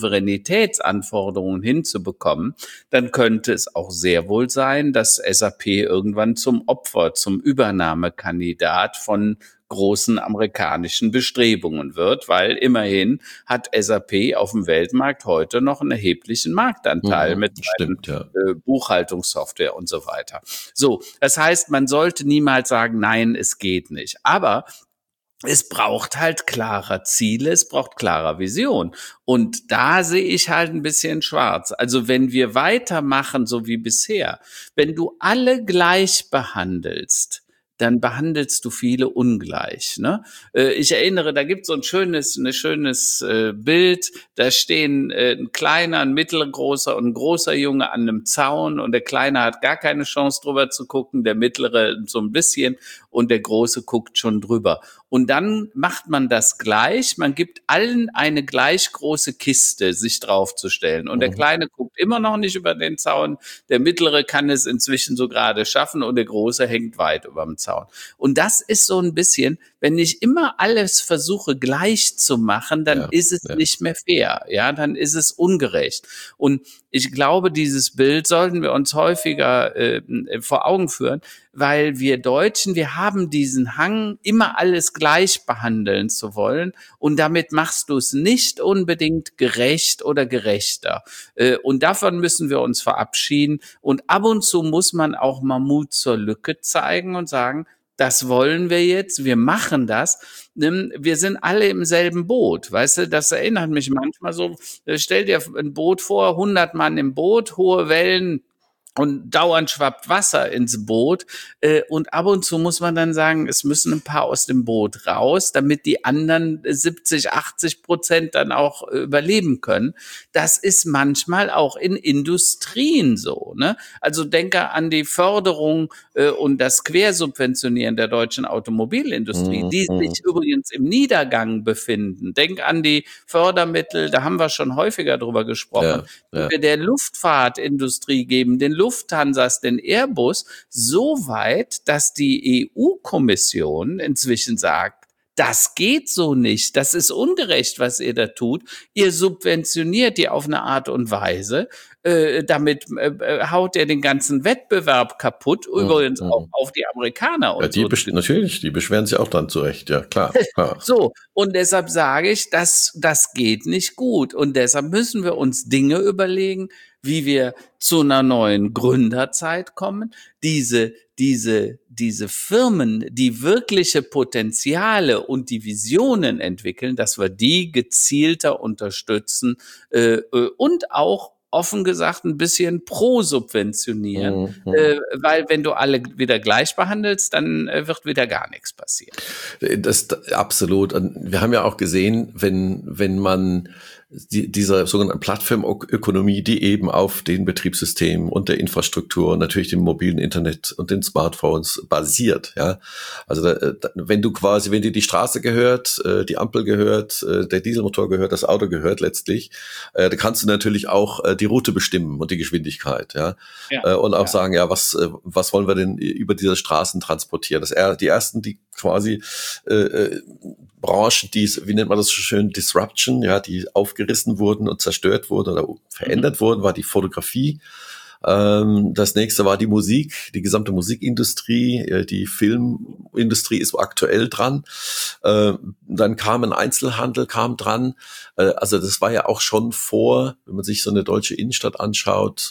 Datensouveränitätsanforderungen hinzubekommen, dann könnte es auch sehr wohl sein, dass S A P irgendwann zum Opfer, zum Übernahmekandidat von großen amerikanischen Bestrebungen wird, weil immerhin hat S A P auf dem Weltmarkt heute noch einen erheblichen Marktanteil Mhm. mit seinen Stimmt, ja. äh, Buchhaltungssoftware und so weiter. So, das heißt, man sollte niemals sagen, nein, es geht nicht. Aber es braucht halt klarer Ziele, es braucht klarer Vision. Und da sehe ich halt ein bisschen schwarz. Also wenn wir weitermachen, so wie bisher, wenn du alle gleich behandelst, dann behandelst du viele ungleich. Ne? Äh, ich erinnere, da gibt es so ein schönes, ein schönes äh, Bild, da stehen äh, ein kleiner, ein mittelgroßer und ein großer Junge an einem Zaun und der Kleine hat gar keine Chance drüber zu gucken, der Mittlere so ein bisschen und der Große guckt schon drüber. Und dann macht man das gleich, man gibt allen eine gleich große Kiste, sich draufzustellen. Und der Mhm. Kleine guckt immer noch nicht über den Zaun, der Mittlere kann es inzwischen so gerade schaffen und der Große hängt weit über dem Zaun. Und das ist so ein bisschen, wenn ich immer alles versuche gleich zu machen, dann Ja, ist es ja. nicht mehr fair, ja, dann ist es ungerecht. Und ich glaube, dieses Bild sollten wir uns häufiger äh, vor Augen führen, weil wir Deutschen, wir haben diesen Hang, immer alles gleich behandeln zu wollen und damit machst du es nicht unbedingt gerecht oder gerechter. Äh, und davon müssen wir uns verabschieden und ab und zu muss man auch mal Mut zur Lücke zeigen und sagen, das wollen wir jetzt, wir machen das. Wir sind alle im selben Boot, weißt du, das erinnert mich manchmal so, stell dir ein Boot vor, hundert Mann im Boot, hohe Wellen, und dauernd schwappt Wasser ins Boot. Äh, und ab und zu muss man dann sagen, es müssen ein paar aus dem Boot raus, damit die anderen siebzig, achtzig Prozent dann auch äh, überleben können. Das ist manchmal auch in Industrien so. Ne? Also denke an die Förderung äh, und das Quersubventionieren der deutschen Automobilindustrie, Mhm. die sich übrigens im Niedergang befinden. Denk an die Fördermittel, da haben wir schon häufiger drüber gesprochen, Ja, ja. die wir der Luftfahrtindustrie geben, den Lufthansas, den Airbus, so weit, dass die E U-Kommission inzwischen sagt, das geht so nicht, das ist ungerecht, was ihr da tut. Ihr subventioniert die auf eine Art und Weise, äh, damit äh, haut ihr den ganzen Wettbewerb kaputt, übrigens auch Mhm. auf die Amerikaner Ja, und die so. besch- natürlich, die beschweren sich auch dann zurecht, ja, klar. klar. So, und deshalb sage ich, das, das geht nicht gut. Und deshalb müssen wir uns Dinge überlegen, wie wir zu einer neuen Gründerzeit kommen, diese, diese, diese Firmen, die wirkliche Potenziale und die Visionen entwickeln, dass wir die gezielter unterstützen äh, und auch offen gesagt ein bisschen pro subventionieren, Mhm. äh, weil wenn du alle wieder gleich behandelst, dann äh, wird wieder gar nichts passieren. Das, das absolut. Und wir haben ja auch gesehen, wenn wenn man die, dieser sogenannten Plattformökonomie, die eben auf den Betriebssystemen und der Infrastruktur und natürlich dem mobilen Internet und den Smartphones basiert, ja. Also da, da, wenn du quasi, wenn dir die Straße gehört, äh, die Ampel gehört, äh, der Dieselmotor gehört, das Auto gehört letztlich, äh, da kannst du natürlich auch äh, die Route bestimmen und die Geschwindigkeit, ja. Ja, Äh, und auch ja. sagen, ja, was äh, was wollen wir denn über diese Straßen transportieren? Das er, die ersten, die quasi äh, äh, Branchen, die, wie nennt man das so schön, Disruption, ja, die aufgerissen wurden und zerstört wurden oder verändert mhm. wurden, war die Fotografie. Ähm, das nächste war die Musik, die gesamte Musikindustrie, äh, die Filmindustrie ist so aktuell dran. Äh, dann kam ein Einzelhandel, kam dran. Äh, also das war ja auch schon vor, wenn man sich so eine deutsche Innenstadt anschaut,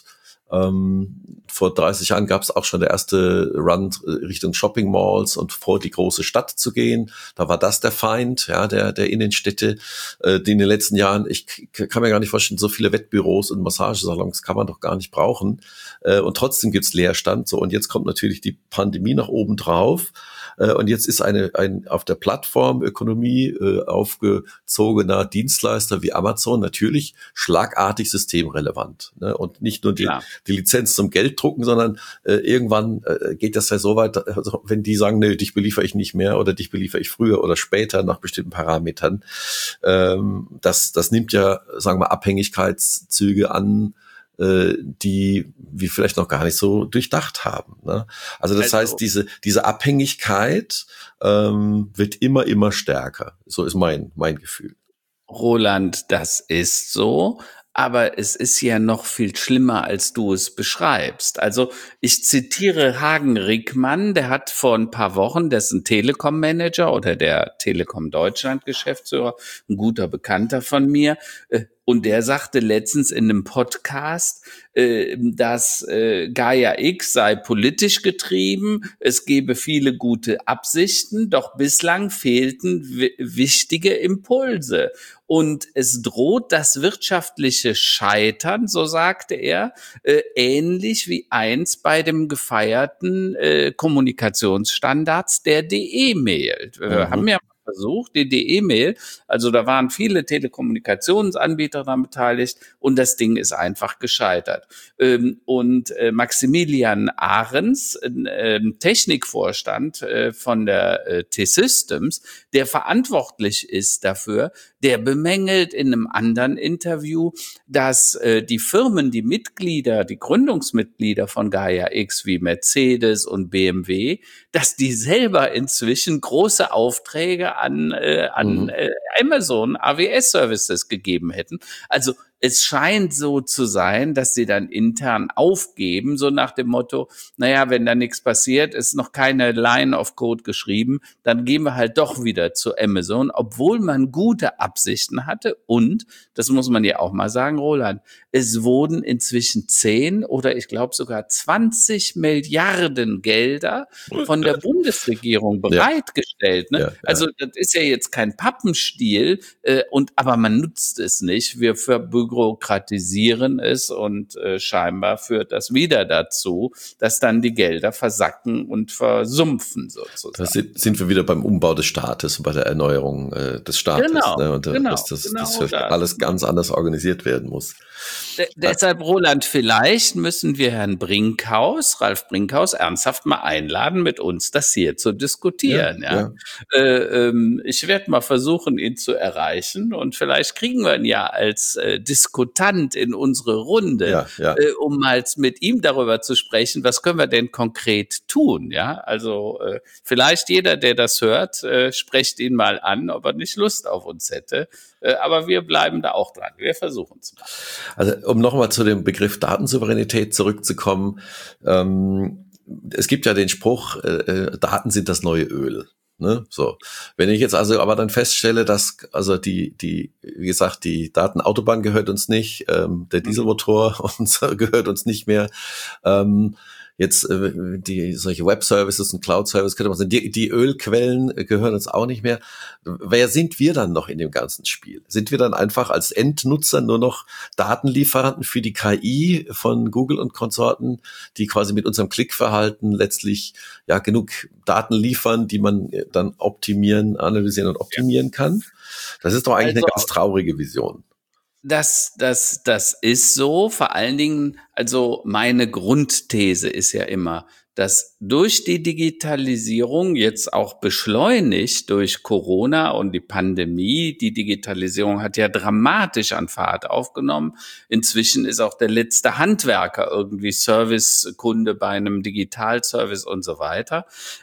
Ähm, vor dreißig Jahren gab es auch schon der erste Run Richtung Shopping Malls und vor die große Stadt zu gehen. Da war das der Feind, ja, der der Innenstädte, äh, die in den letzten Jahren, ich kann mir gar nicht vorstellen, so viele Wettbüros und Massagesalons kann man doch gar nicht brauchen. Äh, und trotzdem gibt's Leerstand. So, und jetzt kommt natürlich die Pandemie nach oben drauf. Äh, und jetzt ist eine ein auf der Plattformökonomie äh, aufgezogener Dienstleister wie Amazon natürlich schlagartig systemrelevant. Ne? Und nicht nur die Klar. die Lizenz zum Gelddrucken, sondern äh, irgendwann äh, geht das ja so weit, also wenn die sagen, nee, dich beliefere ich nicht mehr oder dich beliefere ich früher oder später nach bestimmten Parametern, ähm, das, das nimmt ja, sagen wir, Abhängigkeitszüge an, äh, die wir vielleicht noch gar nicht so durchdacht haben. Ne? Also das also. heißt, diese, diese Abhängigkeit ähm, wird immer, immer stärker. So ist mein, mein Gefühl. Roland, das ist so. Aber es ist ja noch viel schlimmer, als du es beschreibst. Also ich zitiere Hagen Rickmann, der hat vor ein paar Wochen, der ist ein Telekom-Manager oder der Telekom Deutschland-Geschäftsführer, ein guter Bekannter von mir, und der sagte letztens in einem Podcast, dass Gaia X sei politisch getrieben, es gebe viele gute Absichten, doch bislang fehlten wichtige Impulse. Und es droht das wirtschaftliche Scheitern, so sagte er, äh, ähnlich wie einst bei dem gefeierten äh, Kommunikationsstandards der D E-Mail. Wir mhm. haben ja versucht, die D E-Mail, also da waren viele Telekommunikationsanbieter daran beteiligt und das Ding ist einfach gescheitert. Ähm, und äh, Maximilian Ahrens, äh, Technikvorstand äh, von der äh, T-Systems, der verantwortlich ist dafür, der bemängelt in einem anderen Interview, dass äh, die Firmen, die Mitglieder, die Gründungsmitglieder von Gaia X wie Mercedes und B M W, dass die selber inzwischen große Aufträge an, äh, an mhm. äh, Amazon A W S-Services gegeben hätten. Also es scheint so zu sein, dass sie dann intern aufgeben, so nach dem Motto, naja, wenn da nichts passiert, ist noch keine Line of Code geschrieben, dann gehen wir halt doch wieder zu Amazon, obwohl man gute Absichten hatte. Und, das muss man ja auch mal sagen, Roland, es wurden inzwischen zehn oder ich glaube sogar zwanzig Milliarden Gelder von der Bundesregierung bereitgestellt. Ne? Ja, ja. Also das ist ja jetzt kein Pappenstiel, äh, und aber man nutzt es nicht. Wir verbürokratisieren es und äh, scheinbar führt das wieder dazu, dass dann die Gelder versacken und versumpfen sozusagen. Da sind, sind wir wieder beim Umbau des Staates und bei der Erneuerung äh, des Staates. Genau, ne? Und genau, dass das, genau das, das das. alles ganz anders organisiert werden muss. De- deshalb, Roland, vielleicht müssen wir Herrn Brinkhaus, Ralf Brinkhaus, ernsthaft mal einladen, mit uns das hier zu diskutieren. Ja, ja. ja. Äh, ähm, ich werde mal versuchen, ihn zu erreichen und vielleicht kriegen wir ihn ja als äh, Diskutant in unsere Runde, ja, ja. Äh, um mal mit ihm darüber zu sprechen, was können wir denn konkret tun. Ja, also äh, vielleicht jeder, der das hört, äh, sprecht ihn mal an, ob er nicht Lust auf uns hätte. Äh, aber wir bleiben da auch dran. Wir versuchen es mal. Also um nochmal zu dem Begriff Datensouveränität zurückzukommen, ähm, es gibt ja den Spruch, äh, Daten sind das neue Öl. Ne? So, wenn ich jetzt also aber dann feststelle, dass also die die wie gesagt die Datenautobahn gehört uns nicht, ähm, der Dieselmotor uns gehört uns nicht mehr. Ähm, Jetzt äh, die solche Web-Services und Cloud-Services, könnte man sagen, die, die Ölquellen gehören uns auch nicht mehr. Wer sind wir dann noch in dem ganzen Spiel? Sind wir dann einfach als Endnutzer nur noch Datenlieferanten für die K I von Google und Konsorten, die quasi mit unserem Klickverhalten letztlich ja genug Daten liefern, die man dann optimieren, analysieren und optimieren kann? Das ist doch eigentlich also eine ganz traurige Vision. Das, das, das ist so. Vor allen Dingen, also meine Grundthese ist ja immer, dass durch die Digitalisierung, jetzt auch beschleunigt durch Corona und die Pandemie, die Digitalisierung hat ja dramatisch an Fahrt aufgenommen. Inzwischen ist auch der letzte Handwerker irgendwie Servicekunde bei einem Digitalservice und so weiter.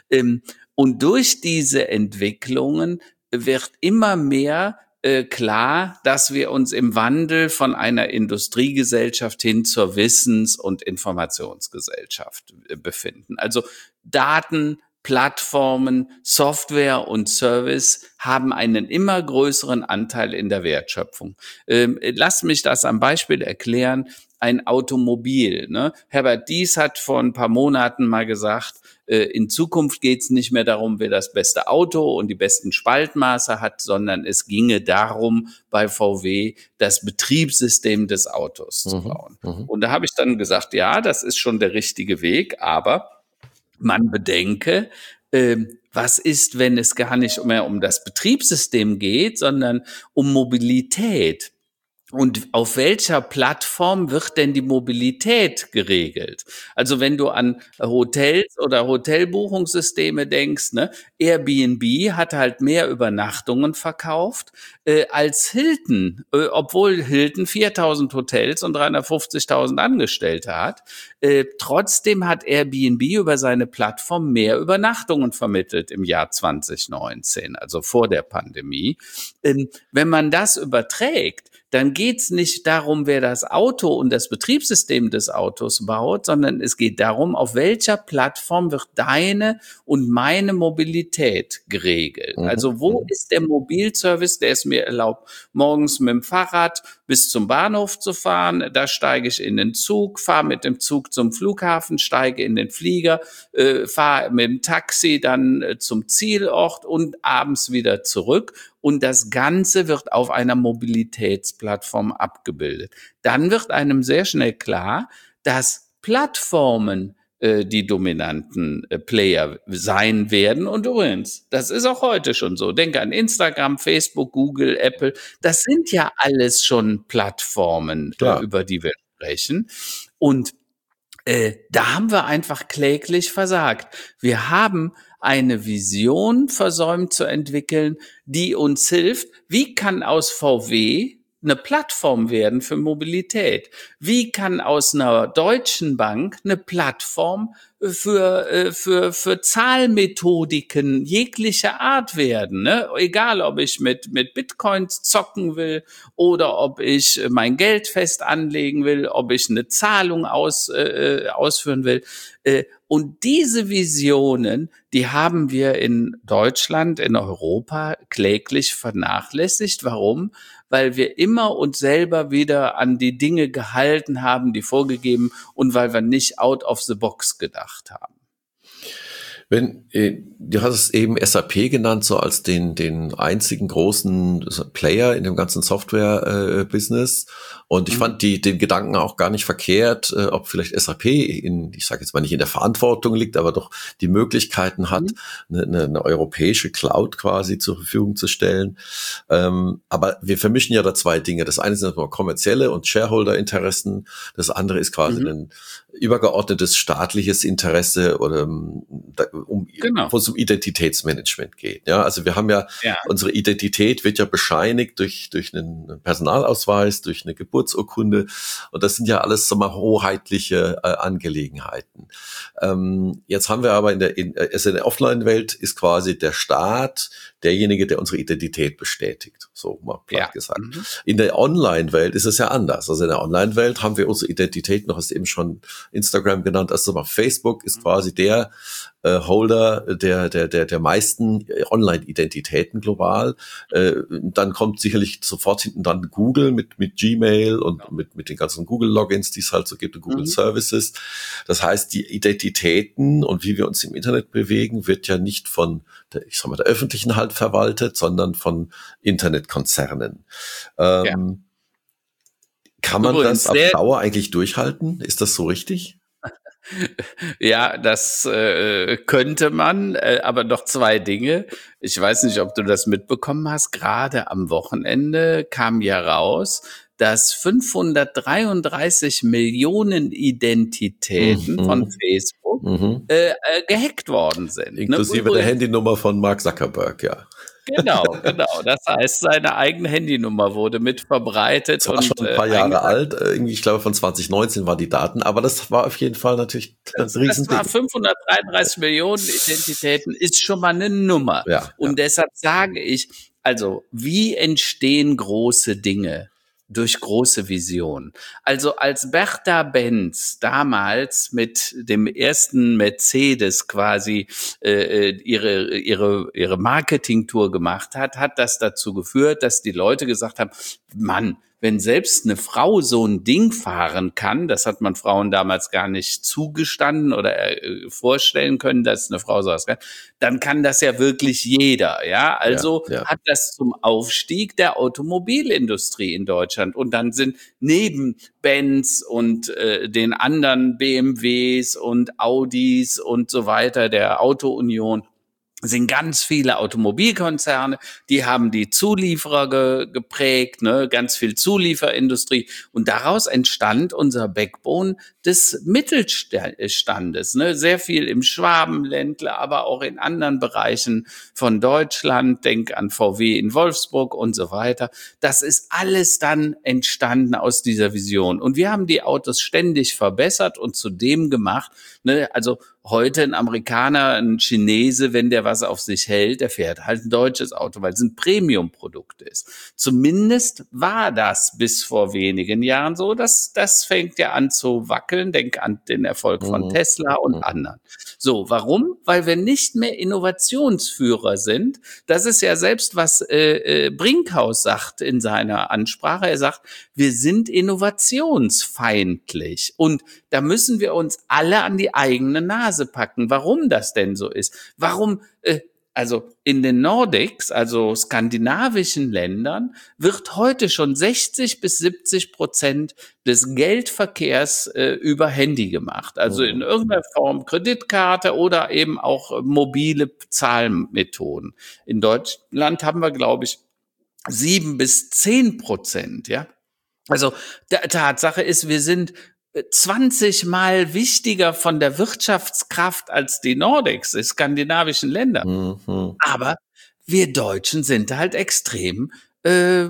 Und durch diese Entwicklungen wird immer mehr klar, dass wir uns im Wandel von einer Industriegesellschaft hin zur Wissens- und Informationsgesellschaft befinden. Also Daten, Plattformen, Software und Service haben einen immer größeren Anteil in der Wertschöpfung. Ähm, lass mich das am Beispiel erklären. Ein Automobil, ne? Herbert Diess hat vor ein paar Monaten mal gesagt, äh, in Zukunft geht es nicht mehr darum, wer das beste Auto und die besten Spaltmaße hat, sondern es ginge darum, bei V W das Betriebssystem des Autos mhm, zu bauen. Mhm. Und da habe ich dann gesagt, ja, das ist schon der richtige Weg, aber man bedenke, äh, was ist, wenn es gar nicht mehr um das Betriebssystem geht, sondern um Mobilität? Und auf welcher Plattform wird denn die Mobilität geregelt? Also wenn du an Hotels oder Hotelbuchungssysteme denkst, ne, Airbnb hat halt mehr Übernachtungen verkauft äh, als Hilton, äh, obwohl Hilton viertausend Hotels und dreihundertfünfzigtausend Angestellte hat. Äh, trotzdem hat Airbnb über seine Plattform mehr Übernachtungen vermittelt im Jahr zwanzig neunzehn, also vor der Pandemie. Ähm, wenn man das überträgt, dann geht's nicht darum, wer das Auto und das Betriebssystem des Autos baut, sondern es geht darum, auf welcher Plattform wird deine und meine Mobilität geregelt. Mhm. Also wo ist der Mobilservice, der es mir erlaubt, morgens mit dem Fahrrad bis zum Bahnhof zu fahren, da steige ich in den Zug, fahre mit dem Zug zum Flughafen, steige in den Flieger, äh, fahre mit dem Taxi dann äh, zum Zielort und abends wieder zurück. Und das Ganze wird auf einer Mobilitätsplattform abgebildet. Dann wird einem sehr schnell klar, dass Plattformen äh, die dominanten äh, Player sein werden. Und übrigens, das ist auch heute schon so. Denke an Instagram, Facebook, Google, Apple. Das sind ja alles schon Plattformen, äh, über die wir sprechen. Und äh, da haben wir einfach kläglich versagt. Wir haben eine Vision versäumt zu entwickeln, die uns hilft. Wie kann aus V W eine Plattform werden für Mobilität? Wie kann aus einer Deutschen Bank eine Plattform für für für Zahlmethodiken jeglicher Art werden, ne? Egal, ob ich mit mit Bitcoins zocken will oder ob ich mein Geld fest anlegen will, ob ich eine Zahlung aus äh, ausführen will. Äh, und diese Visionen, die haben wir in Deutschland, in Europa kläglich vernachlässigt. Warum? Weil wir immer uns selber wieder an die Dinge gehalten haben, die vorgegeben, und weil wir nicht out of the box gedacht haben. Wenn, äh, du hast es eben S A P genannt, so als den, den einzigen großen Player in dem ganzen Software-Business. Äh, und ich mhm. fand die, den Gedanken auch gar nicht verkehrt, äh, ob vielleicht S A P in, ich sage jetzt mal nicht in der Verantwortung liegt, aber doch die Möglichkeiten hat, mhm. eine, eine europäische Cloud quasi zur Verfügung zu stellen. Ähm, aber wir vermischen ja da zwei Dinge. Das eine sind kommerzielle und Shareholder-Interessen. Das andere ist quasi mhm. ein übergeordnetes staatliches Interesse oder um, genau. wo es um Identitätsmanagement geht. Ja, also wir haben ja, ja, unsere Identität wird ja bescheinigt durch, durch einen Personalausweis, durch eine Geburtsurkunde. Und das sind ja alles so mal hoheitliche äh, Angelegenheiten. Ähm, jetzt haben wir aber in der, in, also in der Offline-Welt ist quasi der Staat derjenige, der unsere Identität bestätigt. So mal platt ja. gesagt. Mhm. In der Online-Welt ist es ja anders. Also in der Online-Welt haben wir unsere Identität noch, hast du eben schon Instagram genannt, also mal Facebook ist quasi der äh, Holder der, der, der, der meisten Online-Identitäten global. Äh, dann kommt sicherlich sofort hinten dann Google mit, mit Gmail und ja. mit, mit den ganzen Google-Logins, die es halt so gibt, und Google mhm. Services. Das heißt, die Identitäten und wie wir uns im Internet bewegen, wird ja nicht von der, ich sag mal, der öffentlichen Hand verwaltet, sondern von Internetkonzernen. Ähm, ja. Kann man Übrigens, das auf Dauer eigentlich durchhalten? Ist das so richtig? Ja, das äh, könnte man, äh, aber noch zwei Dinge. Ich weiß nicht, ob du das mitbekommen hast. Gerade am Wochenende kam ja raus, dass fünfhundertdreiunddreißig Millionen Identitäten mhm. von Facebook mhm. äh, äh, gehackt worden sind. Inklusive ne? der Handynummer von Mark Zuckerberg, ja. Genau, genau. Das heißt, seine eigene Handynummer wurde mit verbreitet. Das war und, schon ein paar äh, Jahre alt. Irgendwie, ich glaube, von zwanzig neunzehn waren die Daten. Aber das war auf jeden Fall natürlich ein Riesending. Das war fünfhundertdreiunddreißig Millionen Identitäten, ist schon mal eine Nummer. Ja, und ja. deshalb sage ich, also, wie entstehen große Dinge? Durch große Vision. Also als Bertha Benz damals mit dem ersten Mercedes quasi äh, ihre ihre ihre Marketingtour gemacht hat, hat das dazu geführt, dass die Leute gesagt haben, Mann, wenn selbst eine Frau so ein Ding fahren kann, das hat man Frauen damals gar nicht zugestanden oder äh, vorstellen können, dass eine Frau sowas kann, dann kann das ja wirklich jeder, ja. Also ja, ja. hat das zum Aufstieg der Automobilindustrie in Deutschland und dann sind neben Benz und äh, den anderen B M Ws und Audis und so weiter, der Auto-Union, sind ganz viele Automobilkonzerne, die haben die Zulieferer ge, geprägt, ne, ganz viel Zulieferindustrie und daraus entstand unser Backbone des Mittelstandes, ne, sehr viel im Schwabenländle, aber auch in anderen Bereichen von Deutschland, denk an V W in Wolfsburg und so weiter. Das ist alles dann entstanden aus dieser Vision und wir haben die Autos ständig verbessert und zu dem gemacht, ne, also heute ein Amerikaner, ein Chinese, wenn der was auf sich hält, der fährt halt ein deutsches Auto, weil es ein Premium-Produkt ist. Zumindest war das bis vor wenigen Jahren so. Das, das fängt ja an zu wackeln. Denk an den Erfolg von mhm. Tesla und mhm. anderen. So, warum? Weil wir nicht mehr Innovationsführer sind. Das ist ja selbst, was äh, Brinkhaus sagt in seiner Ansprache. Er sagt, wir sind innovationsfeindlich. Und da müssen wir uns alle an die eigene Nase packen, warum das denn so ist. Warum, äh, also in den Nordics, also skandinavischen Ländern, wird heute schon sechzig bis siebzig Prozent des Geldverkehrs äh, über Handy gemacht. Also in irgendeiner Form Kreditkarte oder eben auch mobile Zahlmethoden. In Deutschland haben wir, glaube ich, sieben bis zehn Prozent, ja. Also der Tatsache ist, wir sind zwanzig Mal wichtiger von der Wirtschaftskraft als die Nordics, die skandinavischen Länder. Mhm. Aber wir Deutschen sind halt extrem äh,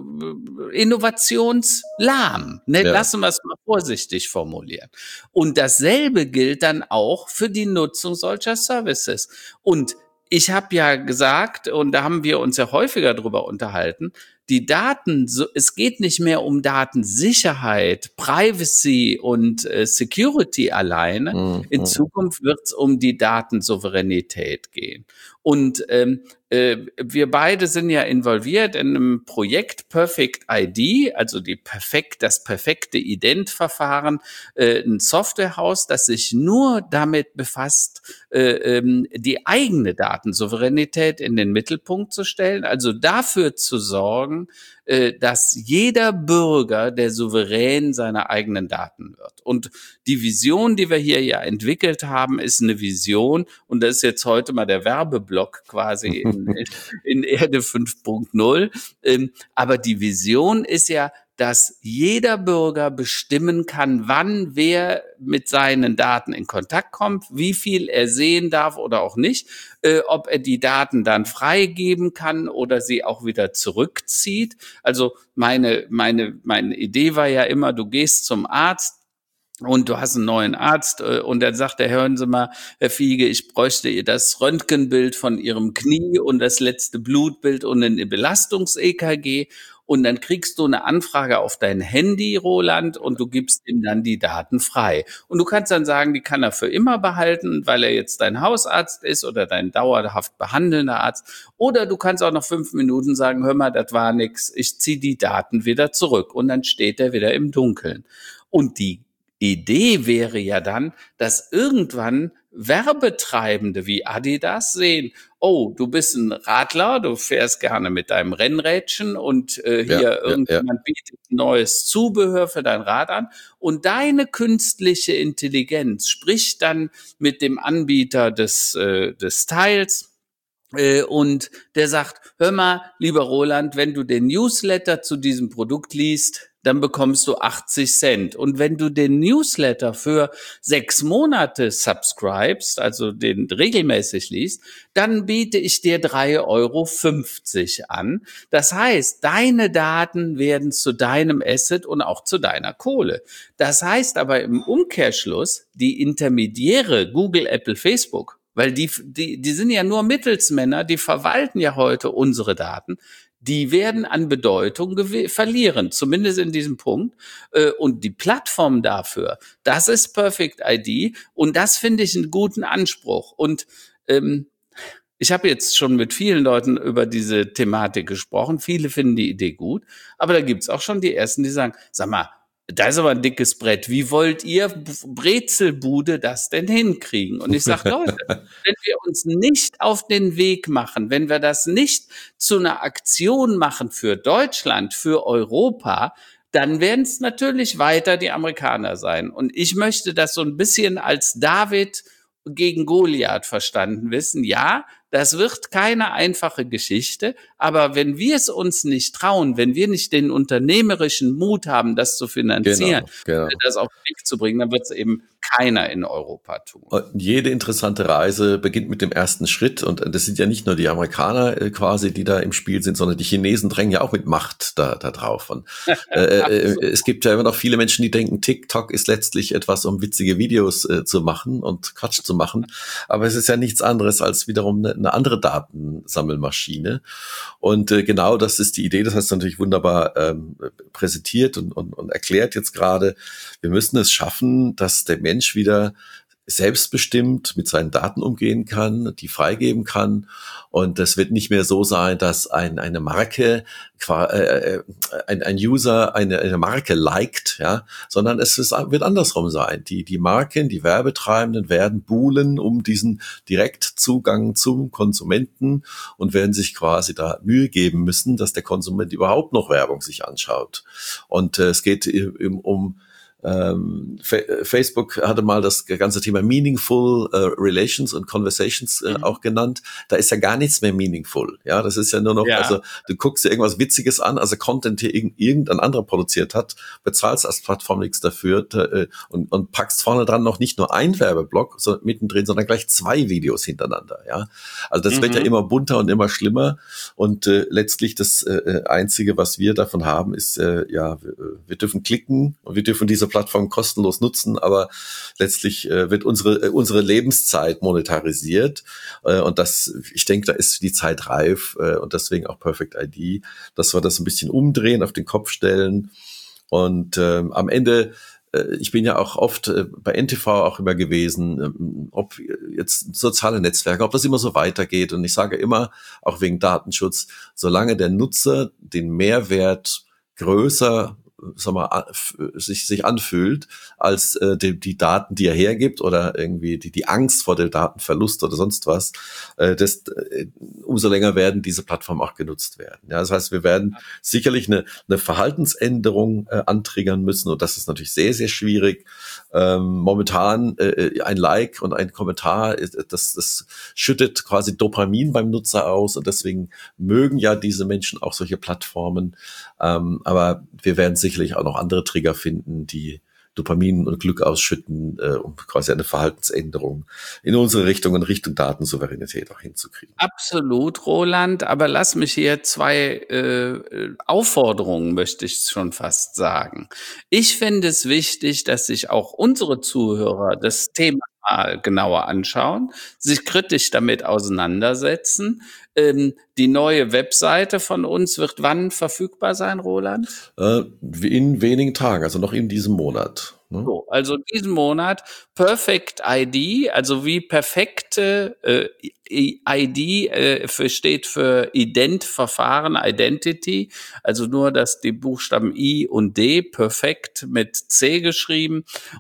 innovationslahm. Ne? Ja. Lassen wir es mal vorsichtig formulieren. Und dasselbe gilt dann auch für die Nutzung solcher Services. Und ich habe ja gesagt, und da haben wir uns ja häufiger drüber unterhalten, die Daten, es geht nicht mehr um Datensicherheit, Privacy und äh, Security alleine. Mhm. In Zukunft wird es um die Datensouveränität gehen. Und ähm, äh, wir beide sind ja involviert in einem Projekt Perfect I D, also die perfekt, das perfekte Ident-Verfahren, äh, ein Softwarehaus, das sich nur damit befasst, äh, ähm, die eigene Datensouveränität in den Mittelpunkt zu stellen, also dafür zu sorgen, äh, dass jeder Bürger der Souverän seiner eigenen Daten wird. Und die Vision, die wir hier ja entwickelt haben, ist eine Vision, und das ist jetzt heute mal der Werbeblock quasi in, in Erde fünf Punkt null, ähm, aber die Vision ist ja, dass jeder Bürger bestimmen kann, wann wer mit seinen Daten in Kontakt kommt, wie viel er sehen darf oder auch nicht, äh, ob er die Daten dann freigeben kann oder sie auch wieder zurückzieht. Also meine, meine, meine Idee war ja immer, du gehst zum Arzt, und du hast einen neuen Arzt und dann sagt er, hören Sie mal, Herr Fiege, ich bräuchte ihr das Röntgenbild von Ihrem Knie und das letzte Blutbild und ein Belastungs-E K G. und dann kriegst du eine Anfrage auf dein Handy, Roland, und du gibst ihm dann die Daten frei. Und du kannst dann sagen, die kann er für immer behalten, weil er jetzt dein Hausarzt ist oder dein dauerhaft behandelnder Arzt. Oder du kannst auch nach fünf Minuten sagen, hör mal, das war nix, ich ziehe die Daten wieder zurück. Und dann steht er wieder im Dunkeln. Und die Idee wäre ja dann, dass irgendwann Werbetreibende wie Adidas sehen, oh, du bist ein Radler, du fährst gerne mit deinem Rennrädchen und äh, hier Ja, ja, ja. irgendjemand bietet neues Zubehör für dein Rad an und deine künstliche Intelligenz spricht dann mit dem Anbieter des, äh, des Teils äh, und der sagt, hör mal, lieber Roland, wenn du den Newsletter zu diesem Produkt liest, dann bekommst du achtzig Cent. Und wenn du den Newsletter für sechs Monate subscribest, also den regelmäßig liest, dann biete ich dir drei Euro fünfzig an. Das heißt, deine Daten werden zu deinem Asset und auch zu deiner Kohle. Das heißt aber im Umkehrschluss, die Intermediäre, Google, Apple, Facebook, weil die, die, die sind ja nur Mittelsmänner, die verwalten ja heute unsere Daten, die werden an Bedeutung verlieren, zumindest in diesem Punkt. Und die Plattform dafür, das ist Perfect I D und das finde ich einen guten Anspruch. Und ähm, ich habe jetzt schon mit vielen Leuten über diese Thematik gesprochen. Viele finden die Idee gut, aber da gibt's auch schon die Ersten, die sagen, sag mal, da ist aber ein dickes Brett. Wie wollt ihr Brezelbude das denn hinkriegen? Und ich sage, Leute, wenn wir uns nicht auf den Weg machen, wenn wir das nicht zu einer Aktion machen für Deutschland, für Europa, dann werden es natürlich weiter die Amerikaner sein. Und ich möchte das so ein bisschen als David gegen Goliath verstanden wissen. Ja, das wird keine einfache Geschichte, aber wenn wir es uns nicht trauen, wenn wir nicht den unternehmerischen Mut haben, das zu finanzieren, genau, genau. das auf den Weg zu bringen, dann wird es eben keiner in Europa tun. Und jede interessante Reise beginnt mit dem ersten Schritt und das sind ja nicht nur die Amerikaner äh, quasi, die da im Spiel sind, sondern die Chinesen drängen ja auch mit Macht da, da drauf. Und, äh, äh, es gibt ja immer noch viele Menschen, die denken, TikTok ist letztlich etwas, um witzige Videos äh, zu machen und Quatsch zu machen, aber es ist ja nichts anderes als wiederum eine, eine andere Datensammelmaschine und äh, genau das ist die Idee, das hast du natürlich wunderbar ähm, präsentiert und, und, und erklärt jetzt gerade. Wir müssen es schaffen, dass der Mensch wieder selbstbestimmt mit seinen Daten umgehen kann, die freigeben kann. Und es wird nicht mehr so sein, dass ein, eine Marke, äh, ein, ein User eine, eine Marke liked, ja, sondern es ist, wird andersrum sein. Die, die Marken, die Werbetreibenden werden buhlen um diesen Direktzugang zum Konsumenten und werden sich quasi da Mühe geben müssen, dass der Konsument überhaupt noch Werbung sich anschaut. Und äh, es geht um, um Ähm, Facebook hatte mal das ganze Thema Meaningful äh, Relations und Conversations äh, mhm. auch genannt. Da ist ja gar nichts mehr meaningful. Ja, das ist ja nur noch, ja. also du guckst dir irgendwas Witziges an, also Content, der irg- irgendein anderer produziert hat, bezahlst als Plattform nichts dafür äh, und, und packst vorne dran noch nicht nur ein Werbeblock so, mittendrin, sondern gleich zwei Videos hintereinander. Ja, also das mhm. wird ja immer bunter und immer schlimmer und äh, letztlich das äh, Einzige, was wir davon haben, ist äh, ja, wir, wir dürfen klicken und wir dürfen diese Plattform kostenlos nutzen, aber letztlich äh, wird unsere äh, unsere Lebenszeit monetarisiert äh, und das, ich denke, da ist die Zeit reif äh, und deswegen auch Perfect I D, dass wir das ein bisschen umdrehen, auf den Kopf stellen und äh, am Ende äh, ich bin ja auch oft äh, bei N T V auch immer gewesen, äh, ob jetzt soziale Netzwerke, ob das immer so weitergeht und ich sage immer, auch wegen Datenschutz, solange der Nutzer den Mehrwert größer sag mal, sich, sich anfühlt, als äh, die, die Daten, die er hergibt oder irgendwie die, die Angst vor dem Datenverlust oder sonst was, äh, das, äh, umso länger werden diese Plattformen auch genutzt werden. Ja, das heißt, wir werden sicherlich eine, eine Verhaltensänderung äh, antriggern müssen und das ist natürlich sehr, sehr schwierig. Ähm, momentan äh, ein Like und ein Kommentar, das, das schüttet quasi Dopamin beim Nutzer aus und deswegen mögen ja diese Menschen auch solche Plattformen. Ähm, aber wir werden sicherlich auch noch andere Trigger finden, die Dopamin und Glück ausschütten, äh, um quasi eine Verhaltensänderung in unsere Richtung, in Richtung Datensouveränität auch hinzukriegen. Absolut, Roland, aber lass mich hier zwei äh, Aufforderungen, möchte ich schon fast sagen. Ich finde es wichtig, dass sich auch unsere Zuhörer das Thema mal genauer anschauen, sich kritisch damit auseinandersetzen. Ähm, die neue Webseite von uns wird wann verfügbar sein, Roland? Äh, in wenigen Tagen, also noch in diesem Monat. Ne? So, also diesen Monat Perfect I D, also wie perfekte äh, I D äh, für, steht für Ident-Verfahren, Identity, also nur, dass die Buchstaben I und D, perfekt mit C geschrieben.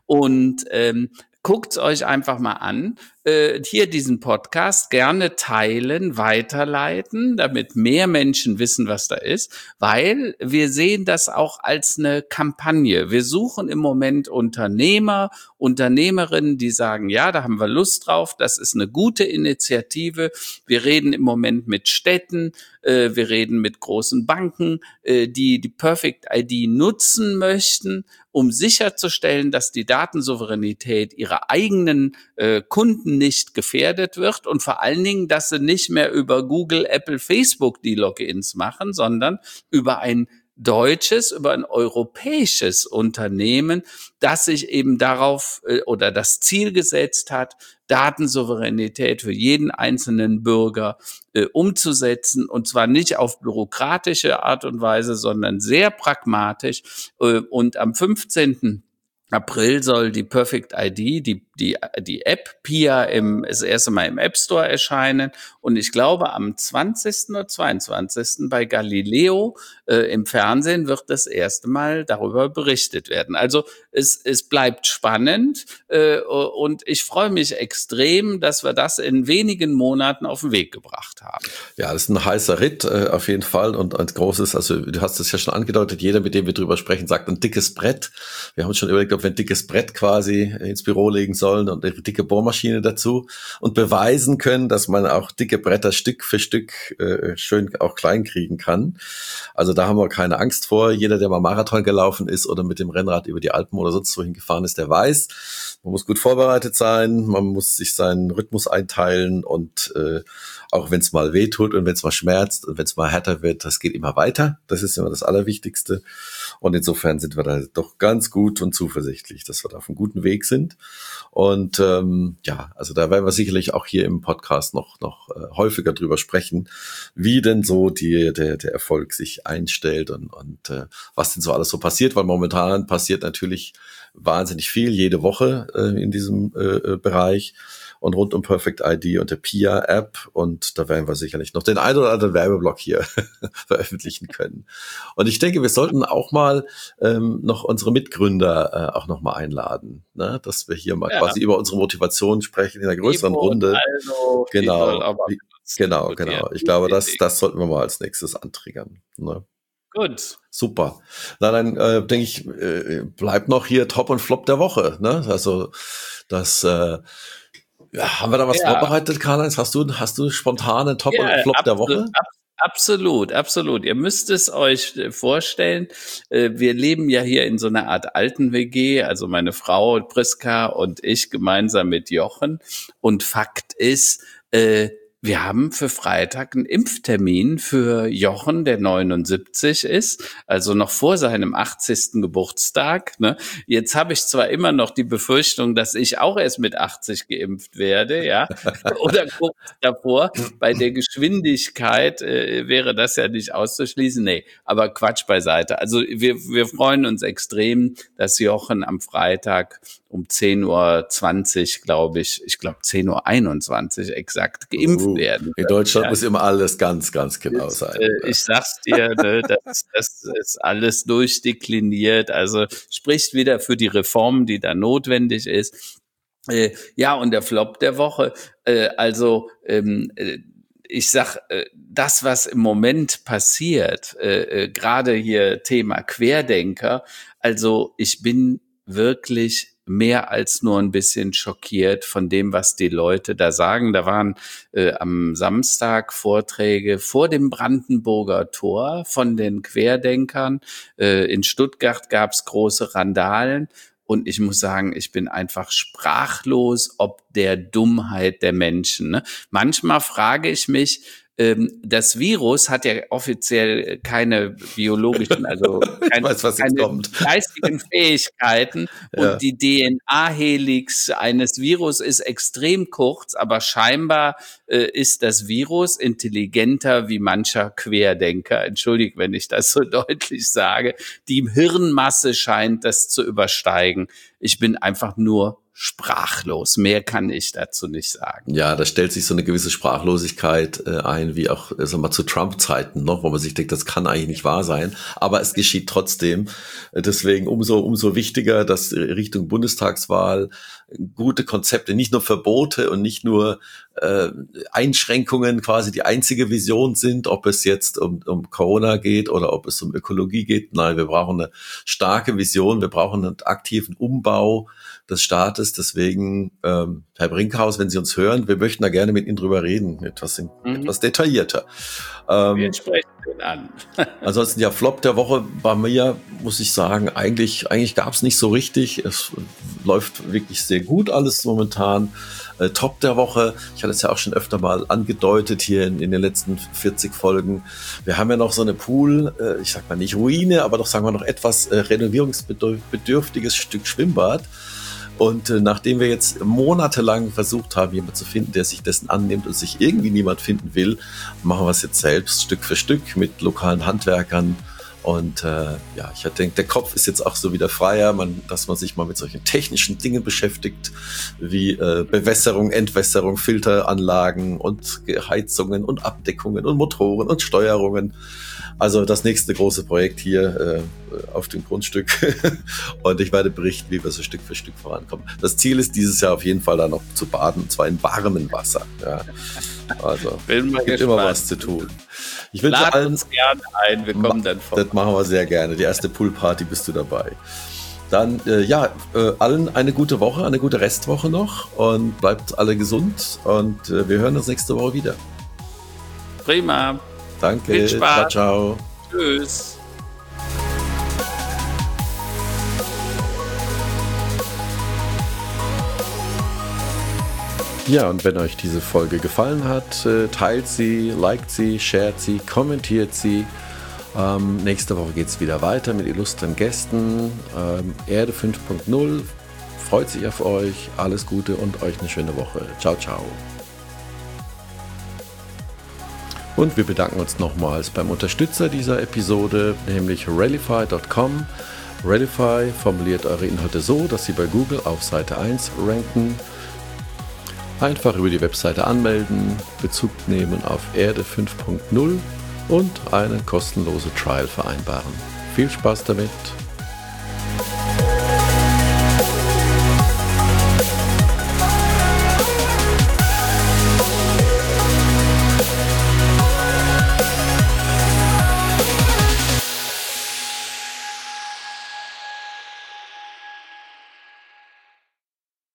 Und ähm, guckt's euch einfach mal an. Äh, hier diesen Podcast gerne teilen, weiterleiten, damit mehr Menschen wissen, was da ist, weil wir sehen das auch als eine Kampagne. Wir suchen im Moment Unternehmer, Unternehmerinnen, die sagen, ja, da haben wir Lust drauf, das ist eine gute Initiative. Wir reden im Moment mit Städten, äh, wir reden mit großen Banken, äh, die die Perfect I D nutzen möchten, um sicherzustellen, dass die Datensouveränität ihrer eigenen äh, Kunden nicht gefährdet wird und vor allen Dingen, dass sie nicht mehr über Google, Apple, Facebook die Logins machen, sondern über ein deutsches, über ein europäisches Unternehmen, das sich eben darauf äh, oder das Ziel gesetzt hat, Datensouveränität für jeden einzelnen Bürger äh, umzusetzen, und zwar nicht auf bürokratische Art und Weise, sondern sehr pragmatisch. Äh, und am fünfzehnten April soll die Perfect I D, die, die, die App P I A im, das erste Mal im App Store erscheinen. Und ich glaube, am zwanzigsten oder zweiundzwanzigsten bei Galileo äh, im Fernsehen wird das erste Mal darüber berichtet werden. Also es, es bleibt spannend äh, und ich freue mich extrem, dass wir das in wenigen Monaten auf den Weg gebracht haben. Ja, das ist ein heißer Ritt äh, auf jeden Fall und ein großes, also du hast es ja schon angedeutet, jeder, mit dem wir drüber sprechen, sagt ein dickes Brett. Wir haben uns schon überlegt, ob wir ein dickes Brett quasi ins Büro legen sollen und eine dicke Bohrmaschine dazu und beweisen können, dass man auch dicke Bretter Stück für Stück äh, schön auch klein kriegen kann. Also da haben wir keine Angst vor. Jeder, der mal Marathon gelaufen ist oder mit dem Rennrad über die Alpen oder sonst wohin gefahren ist, der weiß, man muss gut vorbereitet sein, man muss sich seinen Rhythmus einteilen und äh, auch wenn es mal weh tut und wenn es mal schmerzt und wenn es mal härter wird, das geht immer weiter. Das ist immer das Allerwichtigste. Und insofern sind wir da doch ganz gut und zuversichtlich, dass wir da auf einem guten Weg sind. Und ähm, ja, also da werden wir sicherlich auch hier im Podcast noch noch äh, häufiger drüber sprechen, wie denn so die der der Erfolg sich einstellt und und äh, was denn so alles so passiert, weil momentan passiert natürlich wahnsinnig viel jede Woche äh, in diesem äh, Bereich. Und rund um Perfect I D und der P I A-App. Und da werden wir sicherlich noch den einen oder anderen Werbeblock hier veröffentlichen können. Und ich denke, wir sollten auch mal ähm, noch unsere Mitgründer äh, auch noch mal einladen, ne? Dass wir hier mal ja. quasi über unsere Motivation sprechen in einer größeren Ivo Runde. Also, genau, genau, genau. Ich glaube, das, das sollten wir mal als nächstes antriggern. Ne? Gut. Super. Na, dann äh, denke ich, äh, bleibt noch hier Top und Flop der Woche. Ne? Also das äh, ja, haben wir da was ja. vorbereitet, Karl-Heinz? Hast du, hast du spontan einen Top ja, und Flop der Woche? Ab, absolut, absolut. Ihr müsst es euch vorstellen. Wir leben ja hier in so einer Art alten W G, also meine Frau Priska und ich gemeinsam mit Jochen. Und Fakt ist, äh, wir haben für Freitag einen Impftermin für Jochen, der neunundsiebzig ist, also noch vor seinem achtzigsten Geburtstag. Ne? Jetzt habe ich zwar immer noch die Befürchtung, dass ich auch erst mit achtzig geimpft werde, ja, oder kurz davor. Bei der Geschwindigkeit äh, wäre das ja nicht auszuschließen. Nee, aber Quatsch beiseite. Also wir, wir freuen uns extrem, dass Jochen am Freitag um zehn Uhr zwanzig, glaube ich, ich glaube zehn Uhr einundzwanzig exakt geimpft uh, werden. In Deutschland ja. muss immer alles ganz, ganz genau ist, sein. Äh, ich sag's dir, ne, das, das ist alles durchdekliniert, also spricht wieder für die Reform, die da notwendig ist. Äh, ja, und der Flop der Woche, äh, also ähm, äh, ich sag, äh, das, was im Moment passiert, äh, äh, gerade hier Thema Querdenker, also ich bin wirklich mehr als nur ein bisschen schockiert von dem, was die Leute da sagen. Da waren äh, am Samstag Vorträge vor dem Brandenburger Tor von den Querdenkern. Äh, in Stuttgart gab es große Randalen. Und ich muss sagen, ich bin einfach sprachlos ob der Dummheit der Menschen. Ne? Manchmal frage ich mich, ähm, das Virus hat ja offiziell keine biologischen, also kein, weiß, was jetzt keine kommt. geistigen Fähigkeiten Ja. und die D N A-Helix eines Virus ist extrem kurz, aber scheinbar äh, ist das Virus intelligenter wie mancher Querdenker. Entschuldigt, wenn ich das so deutlich sage. Die Hirnmasse scheint das zu übersteigen. Ich bin einfach nur sprachlos. Mehr kann ich dazu nicht sagen. Ja, da stellt sich so eine gewisse Sprachlosigkeit äh, ein, wie auch äh, sagen wir mal, zu Trump-Zeiten noch, wo man sich denkt, das kann eigentlich nicht wahr sein, aber es geschieht trotzdem. Äh, deswegen umso umso wichtiger, dass Richtung Bundestagswahl gute Konzepte, nicht nur Verbote und nicht nur äh, Einschränkungen quasi die einzige Vision sind, ob es jetzt um, um Corona geht oder ob es um Ökologie geht. Nein, wir brauchen eine starke Vision, wir brauchen einen aktiven Umbau des Staates. Deswegen, ähm, Herr Brinkhaus, wenn Sie uns hören, wir möchten da gerne mit Ihnen drüber reden, etwas, in, mhm. etwas detaillierter. Ähm, wir sprechen den an. Ansonsten, ja, Flop der Woche bei mir, muss ich sagen, eigentlich, eigentlich gab es nicht so richtig. Es läuft wirklich sehr gut alles momentan. Äh, Top der Woche, ich hatte es ja auch schon öfter mal angedeutet hier in, in den letzten vierzig Folgen. Wir haben ja noch so eine Pool, äh, ich sag mal nicht Ruine, aber doch sagen wir noch etwas äh, renovierungsbedürftiges Stück Schwimmbad. Und äh, nachdem wir jetzt monatelang versucht haben, jemanden zu finden, der sich dessen annimmt und sich irgendwie niemand finden will, machen wir es jetzt selbst Stück für Stück mit lokalen Handwerkern. Und äh, ja, ich denke, der Kopf ist jetzt auch so wieder freier, man, dass man sich mal mit solchen technischen Dingen beschäftigt, wie äh, Bewässerung, Entwässerung, Filteranlagen und Heizungen und Abdeckungen und Motoren und Steuerungen. Also das nächste große Projekt hier äh, auf dem Grundstück und ich werde berichten, wie wir so Stück für Stück vorankommen. Das Ziel ist dieses Jahr auf jeden Fall da noch zu baden, und zwar in warmem Wasser. Ja. Also es gibt gespannt. Immer was zu tun. Ich wünsche Lad allen, uns gerne ein, wir kommen dann vorbei. Das machen wir sehr gerne. Die erste Poolparty bist du dabei. Dann, äh, ja, äh, allen eine gute Woche, eine gute Restwoche noch und bleibt alle gesund und äh, wir hören uns nächste Woche wieder. Prima. Danke. Viel Spaß. Ciao, ciao. Tschüss. Ja, und wenn euch diese Folge gefallen hat, teilt sie, liked sie, shared sie, kommentiert sie. Ähm, nächste Woche geht es wieder weiter mit illustren Gästen. Ähm, Erde fünf Punkt null freut sich auf euch. Alles Gute und euch eine schöne Woche. Ciao, ciao. Und wir bedanken uns nochmals beim Unterstützer dieser Episode, nämlich Rallify Punkt com. Rallify formuliert eure Inhalte so, dass sie bei Google auf Seite eins ranken. Einfach über die Webseite anmelden, Bezug nehmen auf Erde fünf Punkt null und eine kostenlose Trial vereinbaren. Viel Spaß damit!